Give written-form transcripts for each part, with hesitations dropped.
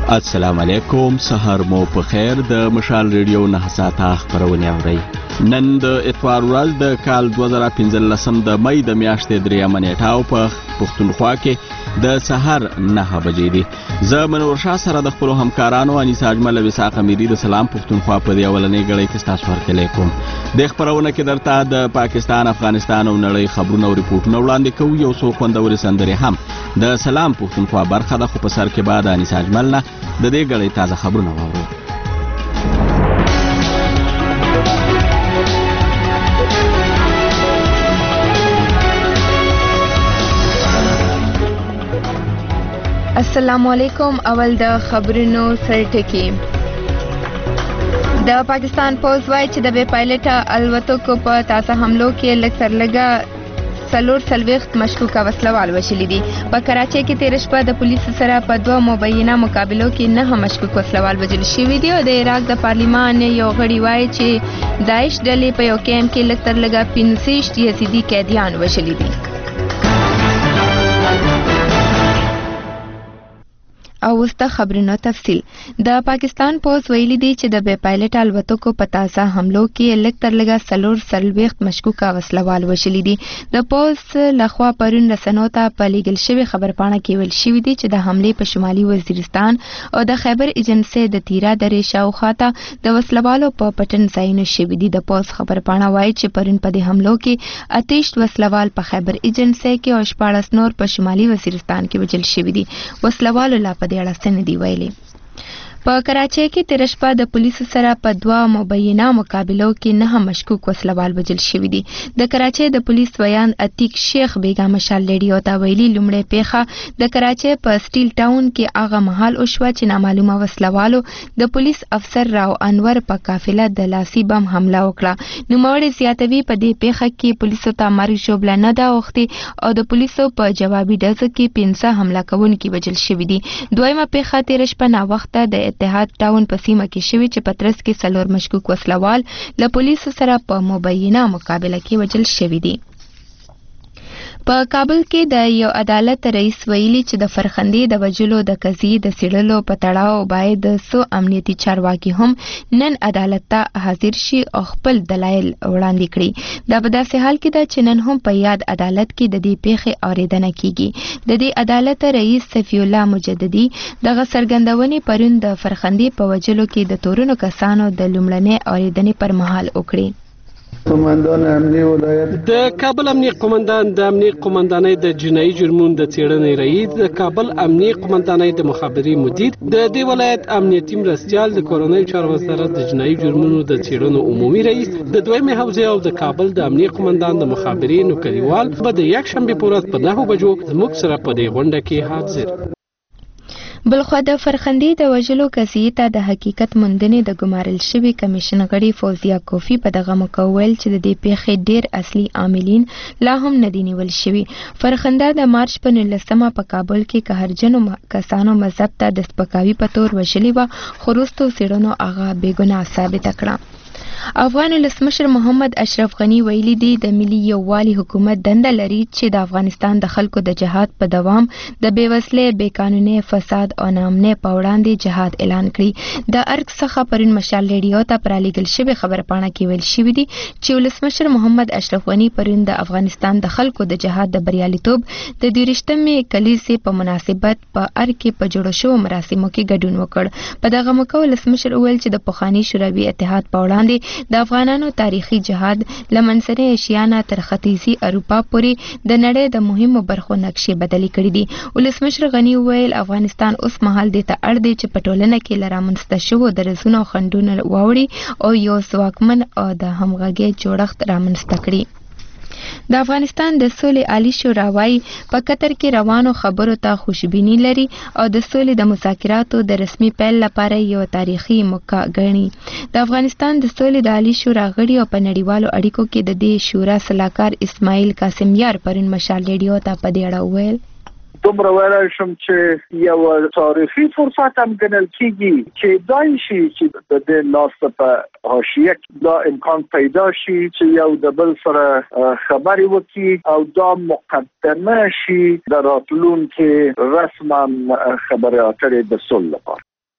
السلام علیکم، سحر مو په خیر. د مشال ریډیو 9 ساعته خبرونه اورئ. نن د اتوار ورځ د کال 2015 د مې د میاشتې 3 نیټه په پښتونخوا کې د سحر 9 بجې دي. زه منور شاه سره د خپل همکارانو انیسا اجمل وساق امیری د سلام پښتونخوا په دی اولنې غړي کې تاسو ورکړل کوم. د خبرونه کې درته د پاکستان، افغانستان او نړۍ خبرونه او ریپورتونه وړاندې کوو. یو څو خوندوري سندري هم د سلام پښتونخوا برخه ده، خو په سر کې بعد انیسا اجمل نه د دې غړي تازه خبرونه واورو. السلام علیکم. اول د خبرونو سرټکی. د پاکستان پولیس وايي چې د بې پایلټه الوتکو په تازه حملو کې لږ تر لږه 4 مشکوکه وسلوال وشلي دي. په کراچۍ کې تیر شپه د پولیسو سره په 2 مبینه مقابلو کې 9 مشکوک وسلوال وژل شوي دي او د عراق د پارلیمان یو غړي وایي چې داعش ډلې په یو کیمپ کې لږ تر لږه 65 یزیدي قیدیان وژلي دي. او اوس د خبرونو تفصیل. د پاکستان پولیس ویلي دي چې د بې پایلټه الوتکو په تازه حملو کې لږ تر لږه 4 مشکوکه وسلوال وشلي دي. د پولیس لخوا پرون رسنیو ته په لیږل شوې خبرپاڼه کې ویل شوي دي چې د حملې په شمالي وزیرستان او د خیبر ایجنسۍ د تیرا درې شاوخوا ته د وسلوالو په پټن ځایونه شوي دي. د پولیس خبرپاڼه وایي چې پرون په دې حملو کې 28 وسلوال په خیبر ایجنسۍ کې او 14 نور په شمالي وزیرستان کې وژل شوي دي. وسلوالو لا په دې اړه څه نه دي ویلي. په کراچۍ کې تیر شپه د پولیسو سره په 2 مبینه مقابلو کې 9 مشکوک وسلوال وژل شوي دي. د کراچۍ د پولیس ویان عتیق شیخ بیگا مشال ریډیو ته ویلي لومړی پیښه د کراچۍ په سټیل ټاون کې هغه مهال وشوه چې نامعلومه وسلوالو د پولیس افسر راو انور په قافله د لاسي بم حمله وکړه. نوموړی زیاتوي په دې پیښه کې پولیسو ته مرګ ژوبله نه ده اوښتې او د پولیسو په جوابي ډزو کې 15 حمله کوونکي وژل شوي دي. دویمه پیښه تیر شپه ناوخته د اتحاد ټاون په سیمه کې شوی چې په ترڅ کې 4 مشکوک وسلوال له پولیسو سره په مبینه مقابله کې وژل شوي دي. په کابل کې د یو عدالت رئیس ویلي چې د فرخندې د وژلو د قضیې د څېړلو په تړاو باید د څو امنیتي چارواکي هم نن عدالت ته حاضر شي او خپل دلایل وړاندې کړي. دا په داسې حال کې ده چې نن هم په یاد عدالت کې د دې پیښې اورېدنه کیږي. د دې عدالت رئیس صفی الله مجددي دغه څرګندونې پرون د فرخندې په وژلو کې د تورنو کسانو د لومړنۍ اورېدنې پر مهال وکړي. قومندان امنیه ولایت د کابل امنیه قومندان د امنیه قومندانۍ د جنایي جرمونو د څېړنې رئیس، د کابل امنیه قومندانۍ د مخابري مدیر، د دې ولایت امنیتي مرستیال، د کورنۍ چارو وزارت د جنایي جرمونو د څېړنو عمومي رئیس، د دویمې حوزې او د کابل د امنیه قومندان د مخابري نوکریوال به د یکشنبې په ورځ په 9 بجو زموږ سره په دې غونډه کې حاضر. بلخوا د فرخندې د وژلو قضیې ته د حقیقت موندنې د ګمارل شوي کمیشن غړي فوزیه کوفی په دغه موقع وویل چې د دې پیښې ډېر اصلي عاملین لا هم نه دي نیول شوي. فرخنده د مارچ په 19 په کابل کې قهرجنو کسانو مذهب ته د سپکاوي په تور وژلې وه، خو وروستو څېړنو هغه بېګناه ثابته کړه. افغان ولسمشر محمد اشرف غني ویلي دی د ملي یووالي حکومت دنده لري چې د افغانستان د خلکو د جهاد په دوام د بېوزلۍ، بېقانونۍ، فساد او ناامنۍ په وړاندې جهاد اعلان کړي. د ارګ څخه پرون مشال ریډیو ته پر رالیږل شوې خبرپاڼه کې ویل شوي دي چې ولسمشر محمد اشرف غني پرون د افغانستان د خلکو د جهاد د بریالیتوب د 23مې کلیزې په مناسبت په ارګ کې په جوړو شوو مراسمو کې ګډون وکړ. په دغه موقع ولسمشر وویل چې د پخواني شوروي اتحاد په وړاندې د افغانانو تاریخي جهاد له منځنۍ ایشیا نه تر ختیځي اروپا پورې د نړۍ د مهمو برخو نقشې بدلې کړي دي. ولسمشر غني وویل افغانستان اوس مهال دې ته اړ دی چې په ټولنه کې له رامنځته شوو درزونو او خنډونو واوړي او یو ځواکمن او د همغږۍ جوړښت رامنځته کړي. د افغانستان د سولې عالی شورا وايي په قطر کې روانو خبرو ته خوشبیني لري او د سولې د مذاکراتو د رسمي پیل لپاره یو تاریخي موقع ګڼي. د افغانستان د سولې د عالی شورا غړي او په نړیوالو اړیکو کې د دې شورا سلاکار اسماعیل قاسم یار پرون مشال ریډیو ته په دې اړه وویل دومره ویلای شم چې یو تاریخي فرصت هم ګڼل کېږي چې دای شي چې د دې لاس په حاشیه دا امکان پیدا شي چې یو د بل سره خبرې وکړي او دا مقدمه شي د راتلونکي رسما خبرې اترې د صلح لپاره.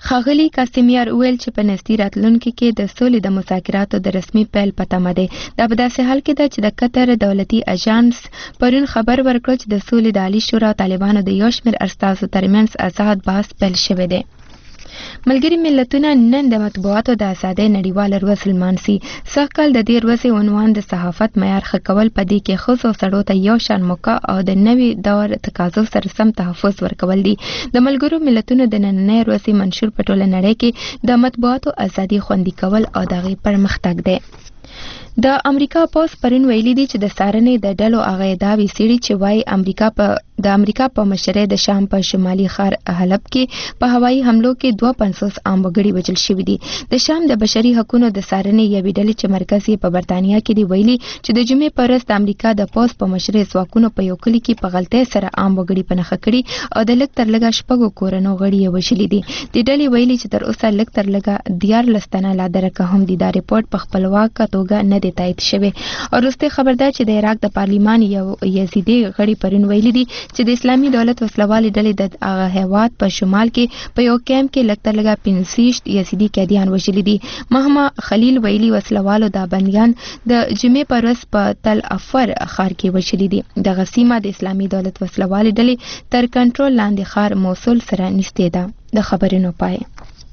ښاغلي کاسمیار وویل چې په نږدې راتلونکي کې د سولې د مذاکراتو د رسمي پیل په تمه دی. دا په داسې حال کې ده چې د قطر دولتي اژانس پرون خبر ورکړ چې د سولې د عالي شورا طالبانو د یو شمېر استازو ترمنځ آزاد بحث پیل شوی دی. ملګري ملتونه نن د مطبوعاتو د ازادۍ نړیواله ورځ لمانځي. سږ کال د دې ورځې عنوان د صحافت معیار ښه کول په دې کې ښځو او سړو ته یو شان موقع او د نوي دور تقاضو سره سم تحفظ ورکول دي. د ملګرو ملتونو د نننۍ ورځې منشور په ټوله نړۍ کې د مطبوعاتو ازادي خوندي کول او د هغې پرمختګ دی. د امریکا پوز پرون ویلي دي چې د څارنې د ډلو هغه ادعاوې څېړي چې وایي د امریکا په مشرۍ د شام په شمالي ښار حلب کې په هوایي حملو کې 250 عام وګړي وژل شوي دي. د شام د بشري حقونو د څارنې یوې ډلې چې مرکز یې په برتانیا کې دی ویلي چې د جمعې په ورځ د امریکا د پوز په مشرۍ ځواکونو په یو کلي کې په غلطۍ سره عام وګړي په نښه کړي او د لږ تر لږه 6 کورنو غړي یې وژلي دي. د ډلې ویلي چې تر اوسه لږ تر لږه 14 تنه لا درکه هم دي. دا رپورټ په خپلواکه توګه نه دی تایید شوی. وروسته خبر ده چې د عراق د پارلیمان یو یزیدي غړي پرون ویلي دي چې د اسلامي دولت وسلوالې ډلې د هغه هیواد په شمال کې په یو کیمپ کې لږ تر لږه 65 یزیدي قیدیان وژلي دي. مهما خلیل ویلي وسلوالو دا بندیان د جمعې په ورځ په تل افر ښار کې وژلي دي. دغه سیمه د اسلامي دولت وسلوالې ډلې تر کنټرول لاندې ښار موصل سره نږدې ده. د خبرونو پای.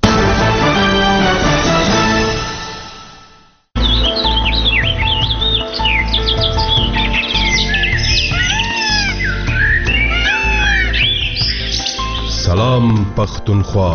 سلام پختونخوا.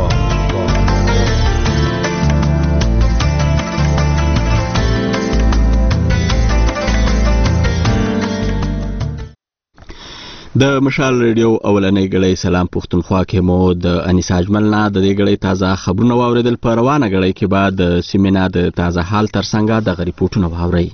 د مشال ریډیو اولنۍ غړی سلام پختونخوا کې مو د انیسا اجمل نه د دې غړی تازه خبرونه واوریدل. په روانه غړی کې بعد د سیمینار د تازه حال ترڅنګ د ریپورتونو واوري.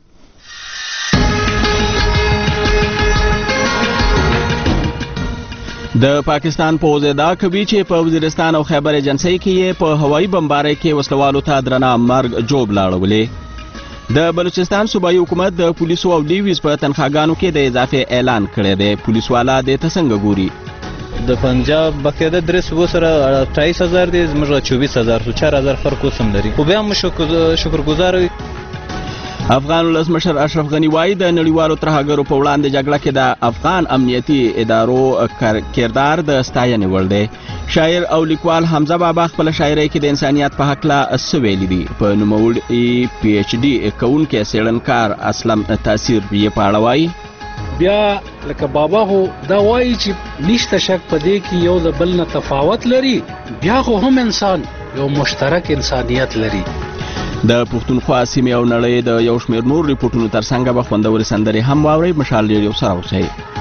د پاکستان پوز ادعا کوي چې په وزیرستان او خیبر ایجنسۍ کې په هوایي بمبارۍ کې وسلوالو ته درنه مرګ جوب لاړولې. د بلوچستان صوبایي حکومت د پولیسو او لیویز په تنخواګانو کې د اضافه اعلان کړی دی. پولیس والا د څنګه ګوري؟ د پنجاب بقیده درې صوبو سره 28000 دی، زموږ 24000 4000 فرق اوسم لري، خو بیا هم شکرګزار یو. افغان ولسمشر اشرف غنی وایي د نړیوالو ترهګرو په وړاندې جګړه کې د افغان امنیتي ادارو کردار د ستاینې وړ دی. شاعر او لیکوال حمزه بابا خپل شاعرۍ کې د انسانیت په هکله څه ویلي دي. په نوموړي پی ایچ ډي کوونکی څېړنکار اسلم تاثیر یې په اړه وایي. بیا لکه بابا هو دا وایي چې نشته شک په دې کې یو له بل نه تفاوت لري، بیا خو هم انسان یو مشترک انسانیت لري. د پښتونخوا سیمې او نړۍ د یو شمېر نور ریپورټونو ترڅنګ به خوندورې سندرې هم واورئ. مشال ریډیو سره اوسئ.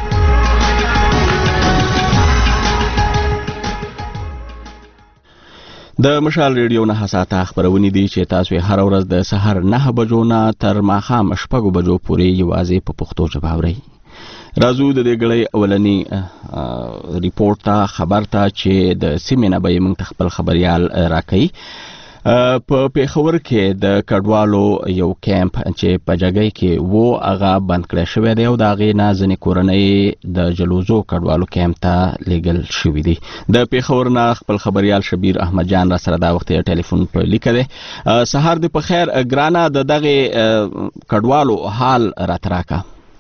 د مشال ریډیو 9 ساعته خبرونه دي چې تاسو هر ورځ د سحر 9 بجو نه تر ماښام 6 بجو پورې یوازې په پښتو ژبه اورئ. راځو د دې غړي اولنی ریپورت ته خبر ته چې د سیمې نه به موږ خپل خبريال راکړي. په پیښور کې د کډوالو یو کیمپ چې په جګړې کې وو هغه بند کړی شوی دی او د هغې نه ځینې کورنۍ د جلوزو کډوالو کیمپ ته لیږل شوي دي. د پیښور نه خپل خبریال شبیر احمد جان را سره دا وخت ټلیفون په لیکه دی. سهار دې په خیر ګرانه، د دغې کډوالو حال راته راکړه.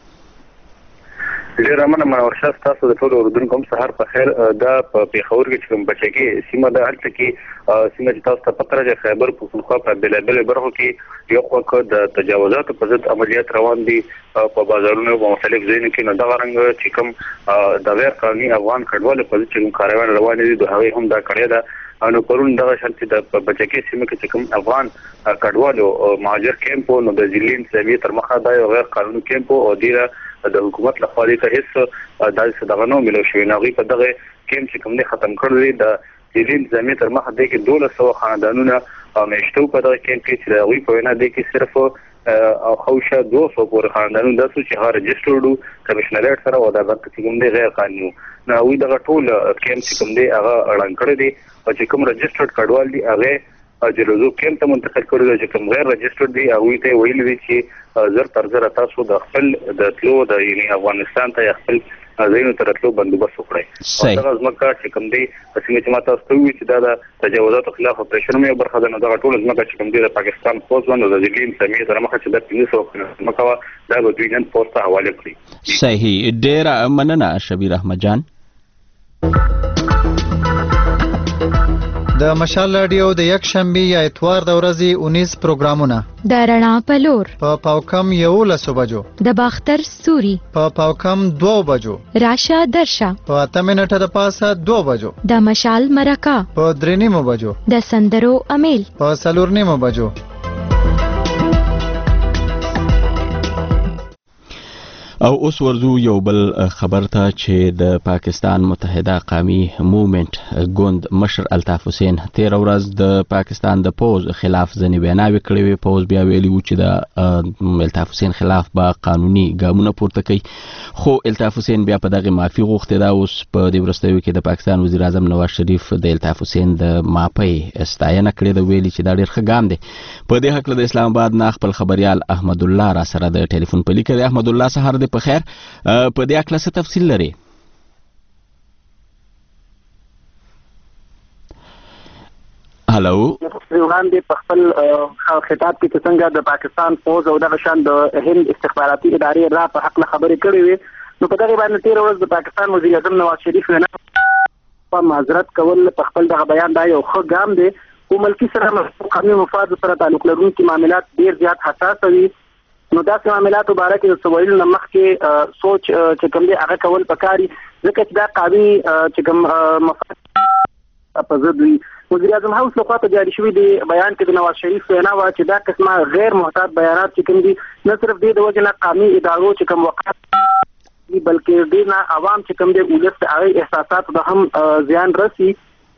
ډېر مننه ورشاد، تاسو د ټولو اردوونکو سهار په خیر. دا په پیښور کې چې کوم بچګي سیمه ده هلته کې سیمه چې تاسو ته پته راځي خیبر پښتونخوا په بېلابېلو برخو کې یو خوا د تجاوزاتو په ضد عملیات روان دي په بازارونو په مختلف ځایونو کې. نو دغه رنګ چې کوم د غیر قانوني افغان کډوالو په ضد چې کوم کاروان روان دي د هغوی هم دا کړی ده. نو پرون دغه شان چې د بچګي سیمه کې چې کوم افغان کډوالو مهاجر کیمپ نو د ضلعي انتظامیې تر مخه دا یو غیر قانوني کیمپ او دیره د حکومت لخوا دې ته هیڅ داسې دغه نه ملو شوی. هغوی په دغه کیمپ چې کوم دی ختم کړی دی. د ضلعي انتظامیې تر مخه دی کې 1200 خاندانونه میشته په دغه کیمپ کې چې د هغوی په وینا دی کې صرف او خوشه 200 پورې خاندانونه داسې چې هغه رجسټرډ وو کمیشنریټ سره او دا چې کوم دی غیر قانوني. نو هغوی دغه ټول کیمپ چې کوم دی هغه اړان کړی دی او چې کوم رجسټرډ کډوال دي هغه جلوزو کیمپ ته منتقل کړی دی. چې کوم غیر رجسټرډ دي هغوی ته ویلي دي چې زر تر زره تاسو د خپل د تلو د یعنې افغانستان ته یا خپل ځایونو ته راتلو بندوبست وکړي. دا ځمکه چې کوم دی سیمه چې ماته ستوي چې دا د تجاوزاتو خلاف اپریشن مې برخه ده، نو دا ټول ځمکه چې کوم دی د پاکستان پوز باندې د ځلین سمې تر مخه چې د 300 مکوا دا به دوی نن پوز ته حواله کړي. صحیح، ډېر مننه شبیر احمد جان. د مشال رادیو د یک شنبه یا اتوار د ورځې 19 پروګرامونه: د رڼا پلور په پاوکم 11 بجو، د باختر ستوري په پاوکم 2 بجو، راشه درشه په 8 منټه د پاسه 2 بجو، د مشال مرکه په 3 بجو، د سندرو امیل په 4 بجو. او اوس ورځو یو بل خبر ته چې د پاکستان متحده قومي موومنټ ګوند مشر الطاف حسین 13 ورځ د پاکستان د پوز خلاف ځنې ویناوې کړې وې. پوز بیا ویلي و چې د الطاف حسین خلاف به قانوني ګامونه پورته کوي، خو الطاف حسین بیا په دغه معافي غوښتې ده. اوس په دې وروستیو کې د پاکستان وزیر اعظم نواز شریف د الطاف حسین د معافۍ ستاینه کړې ده، ویلي چې دا ډېر ښه ګام دی. په دې هکله د اسلام آباد نه خپل خبريال احمد الله را سره د ټلیفون په لیکه دی. احمد الله، سهار دې په خیر. په دې اکله څه تفصیل لري؟ هلو، وړاندې په خپل خطاب کې څنګه د پاکستان فوج او دغه شان د هند استخباراتي ادارې را په حق خبرې کړې وې، نو په دغه باندې 13 ورځ د پاکستان وزیر اعظم نواز شریف نه په معذرت کول په خپل دغه بیان دا یو ښه ګام دی. او ملکی سره قومي مفاد سره تعلق لرونکي معاملات ډېر زیات حساس وي، نو داسې معاملات مبارک د سویل نه مخکې سوچ چې کوم دی هغه کول پکاري، ځکه چې دا قومي چې کوم مفاد په ضد وي. وزیر اعظم هاوس لخوا ته جاری شوی دی بیان کې د نواز شریف وینا وه چې دا قسمه غیر محتاط بیانات چې کوم دي نه صرف د وجه نه قومي ادارو چې کوم وقت بلکې د نه عوام چې کوم دی ولس هغه احساسات به هم زیان رسي.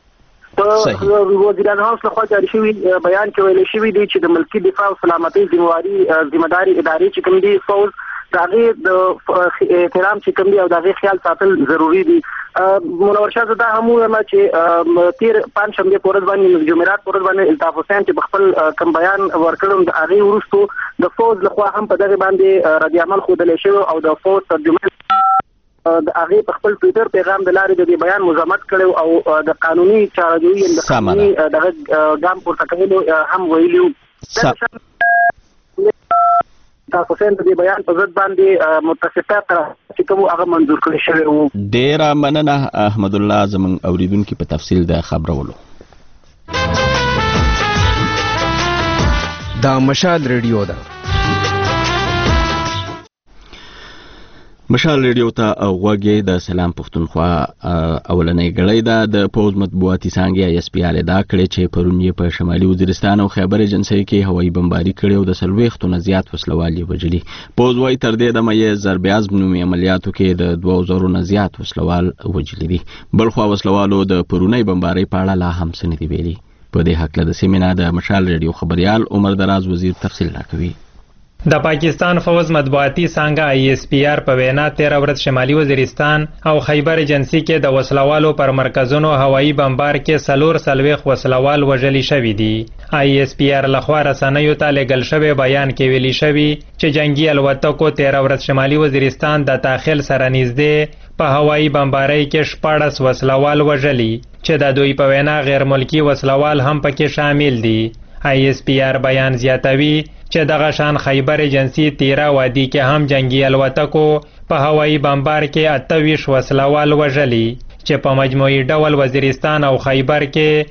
وزیر اعظم هاوس لخوا جاری شوی بیان کې ویل شوی دی چې د ملکی دفاع او سلامتۍ ذمہداري ادارې چې کوم دي فوج د هغې د احترام چې کوم دي او د هغې خیال ساتل ضروري دي. منور شاه زه دا هم ووایم چې تېر پنجشنبې په ورځ باندې جمعرات په ورځ باندې الطاف حسین چې په خپل کوم بیان ورکړی د هغې وروستو د فوج لخوا هم په دغې باندې رد عمل ښودلی شوی او د فوج ترجمان د هغې په خپل ټویټر پیغام د لارې د دې بیان مزاحمت کړی او د قانوني چارهجویي د قانوني دغه ګام پورته کولو هم ویلي وو. الطاف حسین د دې بیان په ضد باندې متفقه چې کوم هغه منظور کړی شوی وو. ډېره مننه احمد الله، زموږ اوریدونکي په تفصیل د خبرولو. دا مشال ریډیو ده. مشال ریډیو ته غوږی د سلام پښتونخوا اولنۍ ګړۍ ده. د پوز مطبوعاتي څانګې ISPR ادعا کړې چې پرون یې په شمالي وزیرستان او خیبر ایجنسۍ کې هوایي بمباري کړې او د 40 نه زیات وسلوال یې وژلي. پوز وایي تر دې دمه یې ضرب عزم نومي عملیاتو کې د 2000 نه زیات وسلوال وژلي دي. بلخوا وسلوالو د پرونۍ بمبارۍ په اړه لا هم څه نه دي ویلي. په دې هکله د سیمې نه د مشال ریډیو خبریال عمر دراز وزیر تفصیل راکوي. د پاکستان فوج مطبوعاتي څانګه ISPR په وینا 13 ورځ شمالي وزیرستان او خیبر ایجنسي کې د وسلوالو پر مرکزونو هوایي بمبار کې 40 وسلوال وژلي شوي دي. ISPR لخوا رسنیو ته لېږل شوی بیان کې ویلي شوي چې جنگي الوتکو 13 ورځ شمالي وزیرستان د داخل سره نږدې په هوایي بمبارۍ کې 14 وسلوال وژلي چې د دوی په وینا غیر ملکی وسلوال هم پکې شامل دي. ISPR بیان زیاتوي چې دغه شان خیبر ایجنسي 13 وادي کې هم جنگي الوتکو په هوایي بمبار کې 28 وسلوال وژلي چې په مجموعي ډول وزیرستان او خیبر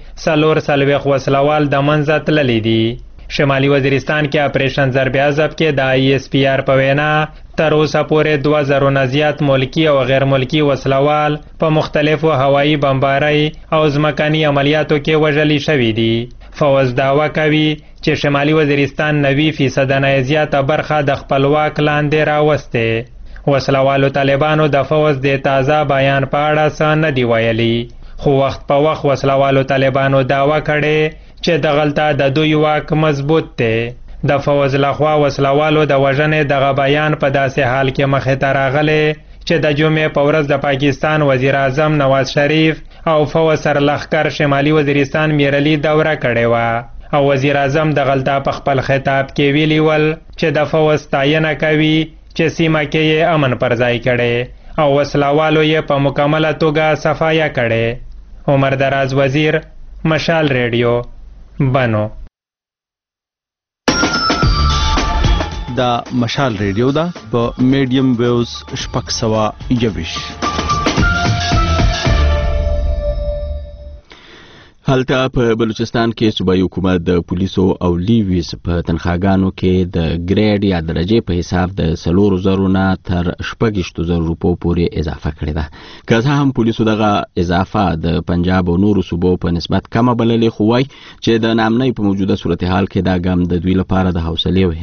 کې 40 وسلوال د منځه تللي دي. شمالي وزیرستان کې اپریشن ضرب عضب کې د ISPR په وینا تر اوسه پورې 2000 نه زیات ملکی او غیر ملکی وسلوال په مختلفو هوایي بمبارۍ او ځمکني عملیاتو کې وژلي شوي دي. فوز دعوه کوي چې شمالي وزیرستان 90% نه زیاته برخه د خپلواک لاندې راوسته. وسلوالو طالبانو د فوز د تازه بیان په اړه څه نه دی ویلي، خو وخت په وخت وسلوالو طالبانو دعوه کړې چې دغلته د دوی واک مضبوط دی. د فوز لخوا وسلوالو د وژنې دغه بیان په داسې حال کې مخې ته راغلی چې د جمعې په ورځ د پاکستان وزیر اعظم نواز شریف او فوز سرلښکر شمالي وزیرستان میرعلي دوره کړې وه او وزیر اعظم دغلته په خپل خطاب کې ویلي ول چې د فوز ستاینه کوي چې سیمه کې یې امن پر ځای کړی او وسلوالو یې په مکمله توګه صفایه کړې. عمر دراز وزیر، مشال ریډیو، بنو. دا مشال ریډیو ده په میډیم ویوز 621. هلته په بلوچستان کې صوبایي حکومت د پولیسو او لیویز په تنخواګانو کې د ګریډ یا درجې په حساب د 4,000 نه تر 6,000 روپو پورې اضافه کړې ده. که څه هم پولیسو دغه اضافه د پنجاب او نورو صوبو په نسبت کمه بللې، خو وایي چې د ناامنۍ په موجوده صورتحال کې دا ګام د دوی لپاره د حوصلې او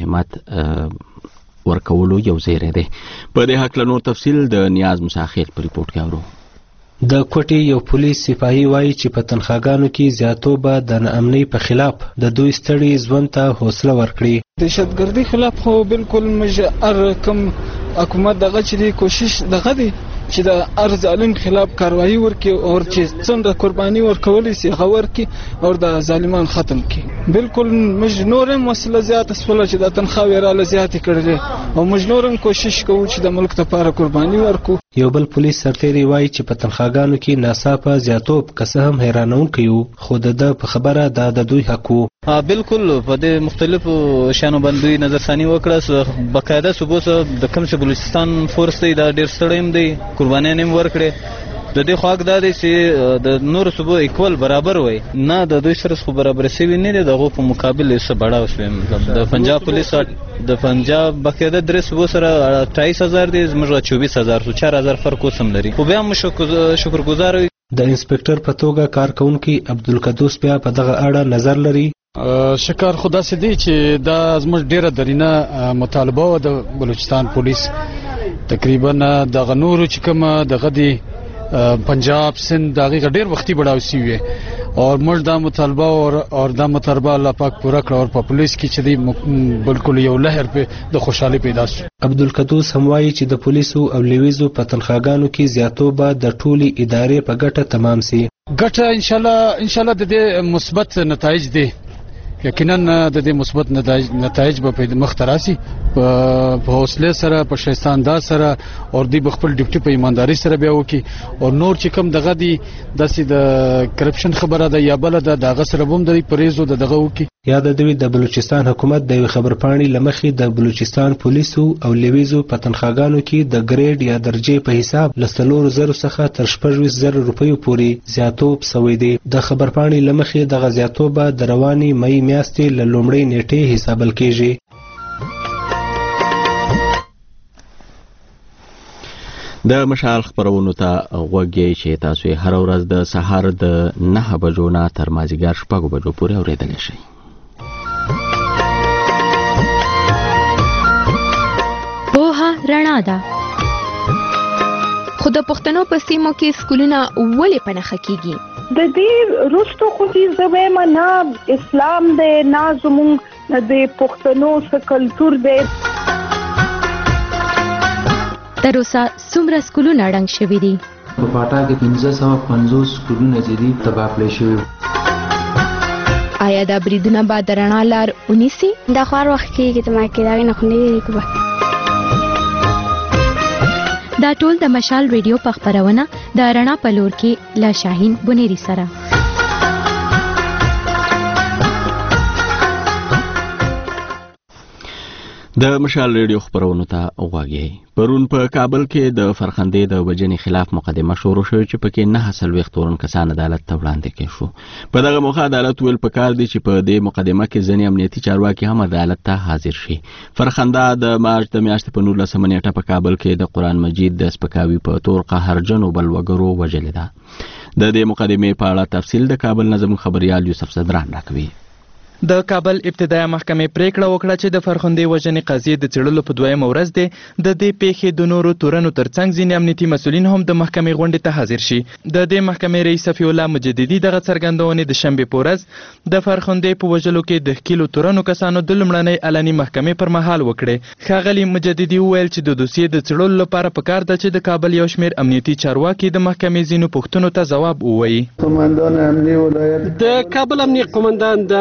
همت ورکولو یو زیری دی. په دې هکله نور تفصیل د نیاز مساخیل په ریپورټ کې اورو. د کوټي یو پولیس سپاهي وایي چې په تنخواګانو کې زیاتوبه د ناامنۍ په خلاف د دوی ستړي ژوند ته حوصله ورکړي. دهشتګردي خلاف خو بالکل مجر کم حکومت دغه چې کوشش دغه دی چې د هر ظالم خلاف کاروایی وکړي او چې څنګه قرباني ورکولې سي غور کې او د ظالمان ختم کړي. بالکل مجنورم مسله زیات سوله چې د تنخواه را لزیات کړي او مجنورم کوشش کوو چې د ملک لپاره قرباني ورکو. یو بل پولیس سرتیری وایي چې په تنخواګانو کې ناڅاپه زیاتوب که څه هم حیرانونکی و، خو د په خبره دا د دوی حق و. بالکل په دې مختلفو شانو باندې نظرثاني وکړه. بقاعده صوبو څخه د کوم چې بلوچستان فورس دی دا ډېر ستړی دی، قربانیان هم ورکړي. د دې خو حق دا دی چې د نورو صوبو ایکول برابر وي، نه د دوی سره خو برابر شوي نه دي، دغو په مقابل یې څه بړاو شوی. د پنجاب پولیس د پنجاب بقاعده 3 صوبو سره 28,000 دی، زموږ 24,000 سو 4,000 فرق اوسم لري. خو بیا هم شکرګزار یو. د انسپکټر په توګه کارکونکي عبدالقدوس بیا په دغه اړه نظر لري. شکر خدا سي دي چې دا زموږ ډیره درینه مطالبه و د بلوچستان پولیس تقریبا د غنورو چې کوم دغه دی پنجاب سند دغه ډیر وختي بڑاو سی وي اور موږ دا مطالبه اور دا مطالبه الله پاک پورا کړ او په پولیس کې چې دی بالکل یو لهر په د خوشحالي پیدا شو. عبدالقدوس هم وایي چې د پولیسو او لیویزو په تنخواګانو کې زیاتوبه د ټولي ادارې په ګټه تمام سي. ګټه ان شاء الله د دې مثبت نتایج دي، یقینا د دې مثبت نتایج به په مخ ته راسي په حوصله سره، په شایسته انداز سره او د خپل ډیوټي په ایمانداري سره بیا وکي. او نور چې کوم دغه دي داسې د کرپشن خبره ده یا بل دغه سره هم د پریزو دغه وکي. یا د دوی د بلوچستان حکومت د خبرپاڼې لمخې د بلوچستان پولیسو او لیویزو په تنخواګانو کې د ګریډ یا درجې په حساب له 4,000 څخه تر 6,000 روپیو پورې زیاتوب شوی دی. د خبرپاڼې لمخې دغه زیاتوبه د رواني مئی میاشتې له لومړۍ نیټې حسابل کیږي. د مشال خبرونو ته غوږی چې تاسو هر ورځ د سهار د 9 بجو نه تر مازیګر 6 بجو پورې اورېدلی شئ. پوهه رڼا ده. خو د پښتنو په سیمو کې سکولونه ولې په نښه کیږي؟ د دې رښتو خو چې زویم نه اسلام دی نه زموږ د پښتنو څخه کلچر دی. تر اوسه څومره سکولونه ړنګ شوي دي؟ په پاټا کې 1550 سکولونه چې دي تباه کړای شوي. آیا دا بریدونه به د رڼا لار ونیسي؟ دا خوار وخت کېږي ته ما کې دا نه خو نه کوي. دا ټول د مشال ریډیو په خبرونه د رڼا په لور کې لا شاهین بنيري سره. د مشال ریډیو خبرونو ته غوږی. پرون په کابل کې د فرخندې د وجنې خلاف مقدمه شروع شوه چې پکې 9 تورن کسان عدالت ته وړاندې کړي شو. په دغه موخه عدالت ویل پکار دی چې په دې مقدمه کې ځینې امنیتي چارواکي هم عدالت ته حاضر شي. فرخنده د مارچ د میاشتې په 19 نیټه په کابل کې د قرآن مجید د سپکاوي په تور قهرجنو بلوګرو وجلې ده. د دې مقدمې په اړه تفصیل د کابل نظم خبريال یوسف صدران راکوي. د کابل ابتدایي محکمې پریکړه وکړه چې د فرخندې وژنې قضیې د څېړلو په 2مه ورځ دی د دې پیښې د نورو تورنو ترڅنګ ځینې امنیتي مسؤلین هم د محکمې غونډې ته حاضر شي. د دې محکمې رئیس صفي الله مجددي دغه څرګندونې د شنبې په ورځ د فرخندې په وژلو کې د ښکیلو تورنو کسانو د لومړنۍ علني محکمې پر مهال وکړې. ښاغلي مجددي وویل چې د دوسیې د څېړلو لپاره پکار ده چې د کابل یو شمېر امنیتي چارواکي د محکمې ځینو پوښتنو ته ځواب ووایي. د کابل امنیه قومندان د امنیه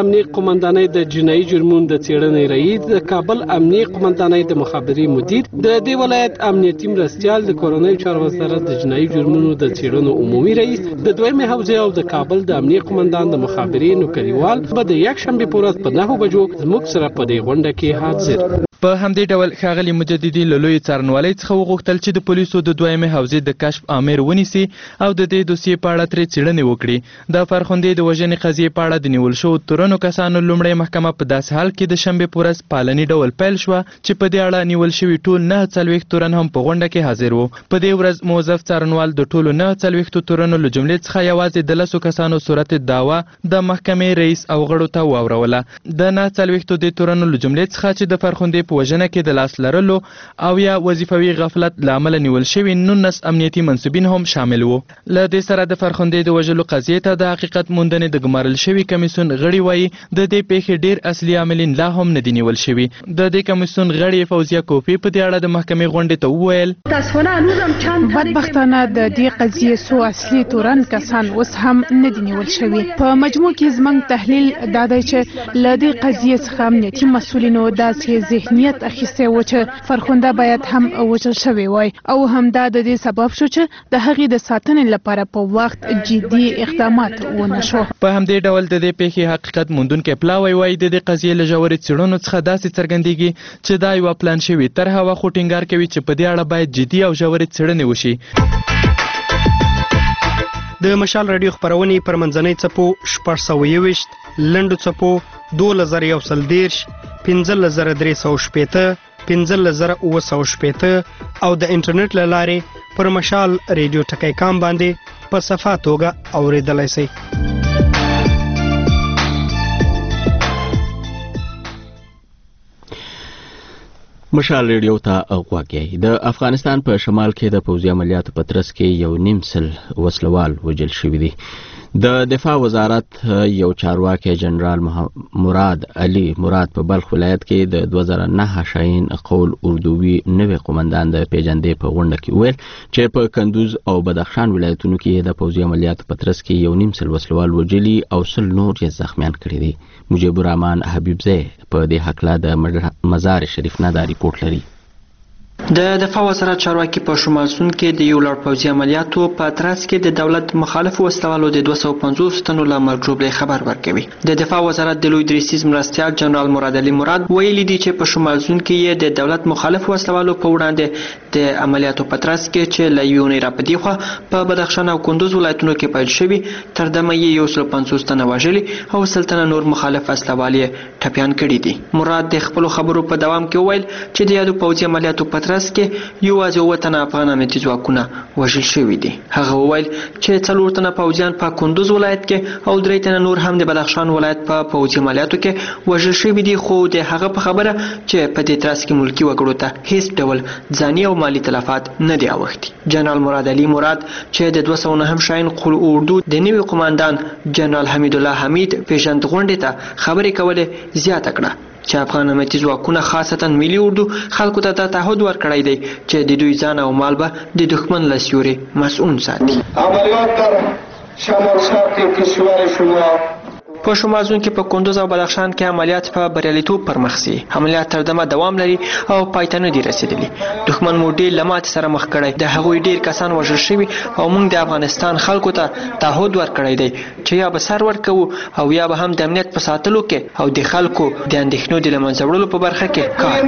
قومندانۍ د جنایي جرمونو د څېړنې رئیس، د کابل امنیي قومندانۍ د مخابري مدیر، د دې ولایت امنیتي مرستیال، د کورنیو چارو وزارت د جنایي جرمونو د څېړنو عمومي رئیس، د دویمې حوزې او د کابل د امنیي قومندان د مخابري نوکریوال به د یکشنبې په ورځ په 9 بجو زموږ سره په دې غونډه کې حاضر. په همدې ډول ښاغلي مجددي له لوی څارنوالۍ څخه وغوښتل چې د پولیسو د دویمې حوزې د کشف آمر ونیسي او د دې دوسیې په اړه ترې څېړنې وکړي. د فرخندې د وژنې قضیې په اړه د نیول شوو تورنو کسانو لومړۍ محکمه په داسې حال کې د شنبې په ورځ پالني ډول پیل شوه چې په دې اړه نیول شوي ټول 49 تورن هم په غونډه کې حاضر وو. په دې ورځ موظف څارنوال د ټولو 49 تورنو له جملې څخه یوازې د 10 کسانو صورت دعوا د محکمې رئیس او غړو ته واوروله. د 49 د تورنو له جملې څخه چې د فرخندې په وژنه کې د لاس لرلو او یا وظیفوي غفلت له امله نیول شوي 19 امنیتي منصبین هم شامل وو. له دې سره د فرخندې د وژلو قضیې ته د حقیقت موندنې د ګمارل شوي کمیسیون غړي وایي د دې پیښې ډیر اصلي عاملین لا هم نه دي نیول شوي. د دې کمیسیون غړي فوزیه کوفی په دې اړه د محکمې غونډې ته وویل بدبختانه د دې قضیې څو اصلي تورن کسان اوس هم نه دي نیول شوي. په مجموع کې زموږ تحلیل دا دی چې له دې قضیې څخه امنیتي مسؤلینو داسې ذهنیت اخیستی و چې فرخنده باید هم وژل شوی وای او همدا د دې سبب شو چې د هغې د ساتنې لپاره په وخت جدي اقدامات ونه شو. په همدې ډول د دې پیښې حقیقت موندونکی پلاوی وایي د دې قضیې له ژورې څېړنو څخه داسې څرګندېږي چې دا یوه پلان شوې طرحه وه، خو ټینګار کوي چې په دې اړه باید جدي او ژورې څېړنې وشي. د مشال راډیو خپرونې پر منځنۍ څپو 621 لنډو څپو 2113 15315 15915 او د انټرنیټ له لارې پر مشال ریډیو ټکی کام باندې په صفه توګه اوریدلای شئ. مشال ریډیو ته غوږ یې. د افغانستان په شمال کې د پوځي عملیاتو په ترڅ کې 1.5 وسلوال وژل شوي دي. د دفاع وزارت یو چارواکي جنرال مراد علي مراد په بلخ ولایت کې د 2009 شاهین قول اردووي نوی قومندان د پیژندې په غونډه کې ویل چې په کندوز او بدخشان ولایتونو کې د پوځي عملیاتو په ترڅ کې 1.5 وسلوال وژلي او 100 نور یې زخمیان کړي دي. مجيب الرحمن حبیبزی په دې حقله د مزار شریف نه دا ریپورت لري. د دفاع وزارت چارواکي په شمال سوند کې د یو لړ پوځي عملیاتو په ترڅ کې د دولت مخالف وسلوالو د 250 تنو له مرګ ژوبلې خبر ورکوي. د دفاع وزارت د لوی دریسیز مرستیال جنرال مراد علي مراد ویلي دي چې په شمال سوند کې د دولت مخالف وسلوالو په وړاندې د عملیاتو په ترڅ کې چې له یونې راپدې خوا په بدخشان او کندوز ولایتونو کې پیل شوي تر دمه یې 150 تنه وژلي او 100 تنه نور مخالف وسلوال یې ټپیان کړي دي. مراد د خپل خبرو په دوام کې ویل چې د یادو پوځي عملیاتو په ترڅ کې یوازې 9 تنه افغان امنیتي ځواکونه وژل شوي دي. هغه وویل چې 4 تنه پوځیان په کندوز ولایت کې او 3 تنه نور هم د بدخشان ولایت په پوځي عملیاتو کې وژل شوي دي، خو د هغه په خبره چې په دې ترڅ کې ملکي وګړو ته هیڅ ډول ځاني او مالی تلفات نه دي اوښتي. جنرال مراد علي مراد چې د 209 شاهین قول اردو د نوي قومندان جنرال حمید الله حمید پیژند غونډې ته خبرې کولې زیاته کړه چې افغان امنیتي ځواکونه خاصتا ملي اردو خلکو ته دا تعهد ورکړی دی چې د دوی ځان او مال به د دښمن له سیوري مسئول ساتي. عملیات در شمال شرق کشور شما په شمال زون کې په کندوز او بدخشان کې عملیات په بریالیتوب پر مخ سي. عملیات تر دمه دوام لري او پای ته نه دي رسیدلي. دښمن مو ډېر له ماتې سره مخ کړی. د هغوی ډېر کسان وژل شوي او موږ د افغانستان خلکو ته تعهد ورکړی دی چې یا به سر ورکوو او یا به هم د امنیت په ساتلو کې او د خلکو د اندېښنو د له منځه وړلو په برخه کې کار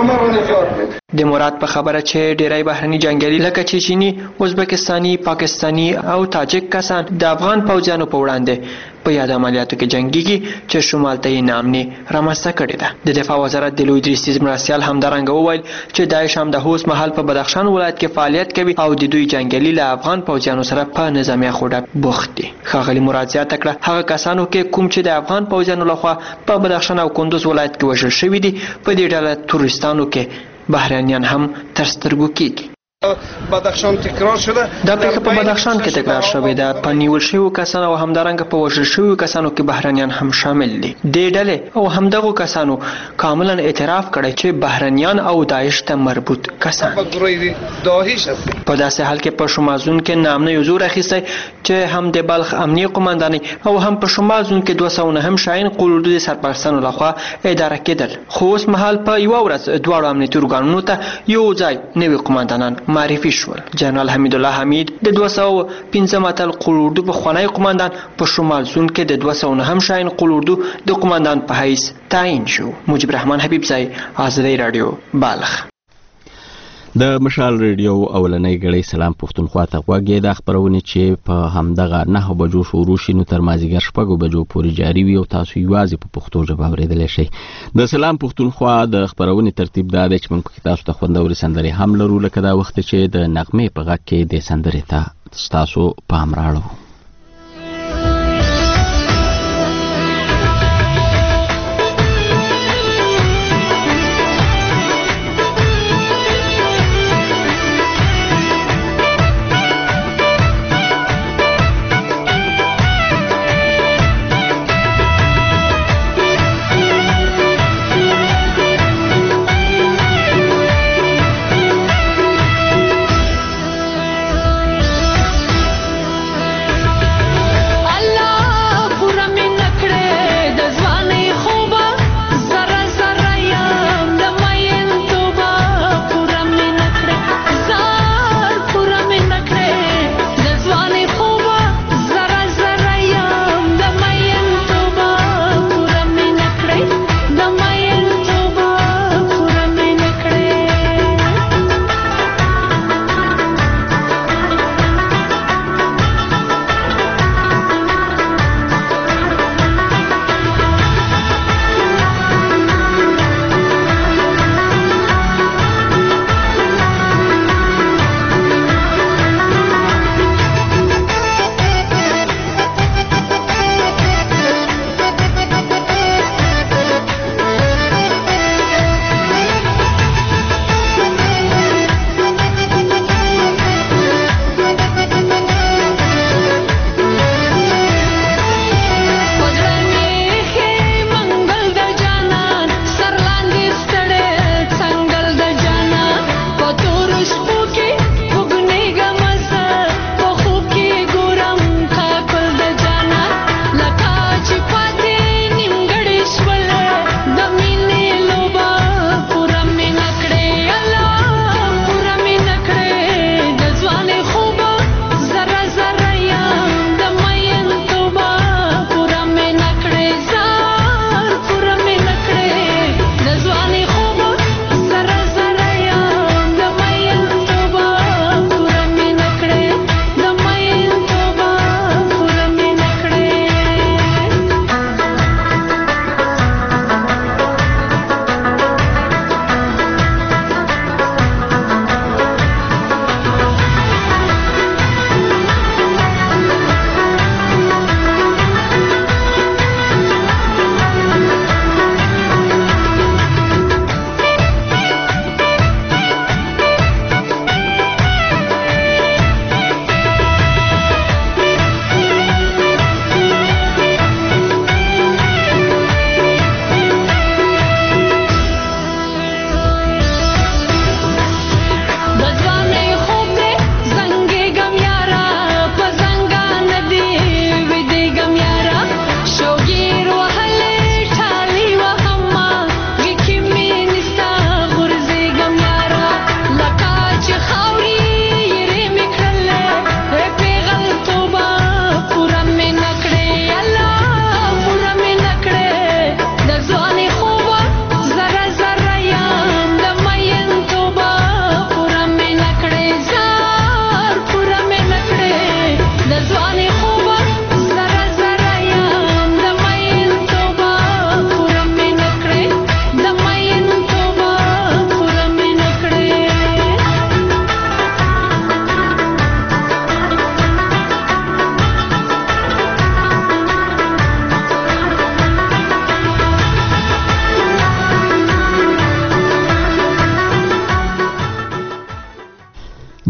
کوو. د مراد په خبره چې ډېری بهرني جنګیالي لکه چیچیني، ازبکستاني، پاکستاني او تاجک کسان د افغان پوځیانو په وړاندې په یاد عملیاتو کې جنګيږي چې شمال ته یې نامني رامنځته کړې ده. د دفاع وزارت د لوی دریسیز مرستیال همدارنګه وویل چې داعش هم د اوس مهال په بدخشان ولایت کې فعالیت کوي او د دوی جنګیالي له افغان پوځیانو سره په نظامیه خوډه بوخت دي. ښاغلي مراد زیاته کړه هغه کسانو کې کوم چې د افغان پوځیانو لخوا په بدخشان او کندوز ولایت کې وژل شوي دي په دې ډله تورستانو کې بهرانيان هم تر سترګو کېږي. بدخشان تکرار شده. دا پیښه په بدخشان کې تکرار شوې ده. په نیول شویو کسانو او همدارنګه په وژل شویو کسانو کې بهرنیان هم شامل دي. دې ډلې او همدغو کسانو کاملا اعتراف کړی چې بهرنیان او داعش ته مربوط کسان په داسې حال کې په شمال زون کې نامنه یو زور اخیستی چې هم د بلخ امنیه قومندانۍ او هم په شمال زون کې 209 شاهین قلوردو د سرپرستانو لخوا اداره کېدل. خو اوس مهال په یوه ورځ دواړو امنیتي ارګانونو ته یو ځای نوي قومندانان معرفي شول. جنرال حمید الله حمید د 215 اتل قلوردو پخوانی قومندان په شمال زون کې د 209 شاهین قلوردو د قومندان په حیث تعیین شو. مجيب رحمان حبیبزی، آزادی رادیو، بالخ. د مشال ریډیو اولنۍ غړي سلام پښتونخوا ته غوږی د خبرونه چې په همدغه 9 بجو شروع شي نو تر مازیګر 6 بجو پورې جاری وي او تاسو یوازې په پښتو ژبه اوریدلی شئ. د سلام پښتونخوا د خبرونه ترتیب دا دی چې موږ تاسو ته خوندوري سندرې هم لرو، لکه دا وخت چې د نغمې په غږ کې د سندرې ته تاسو پام راړو.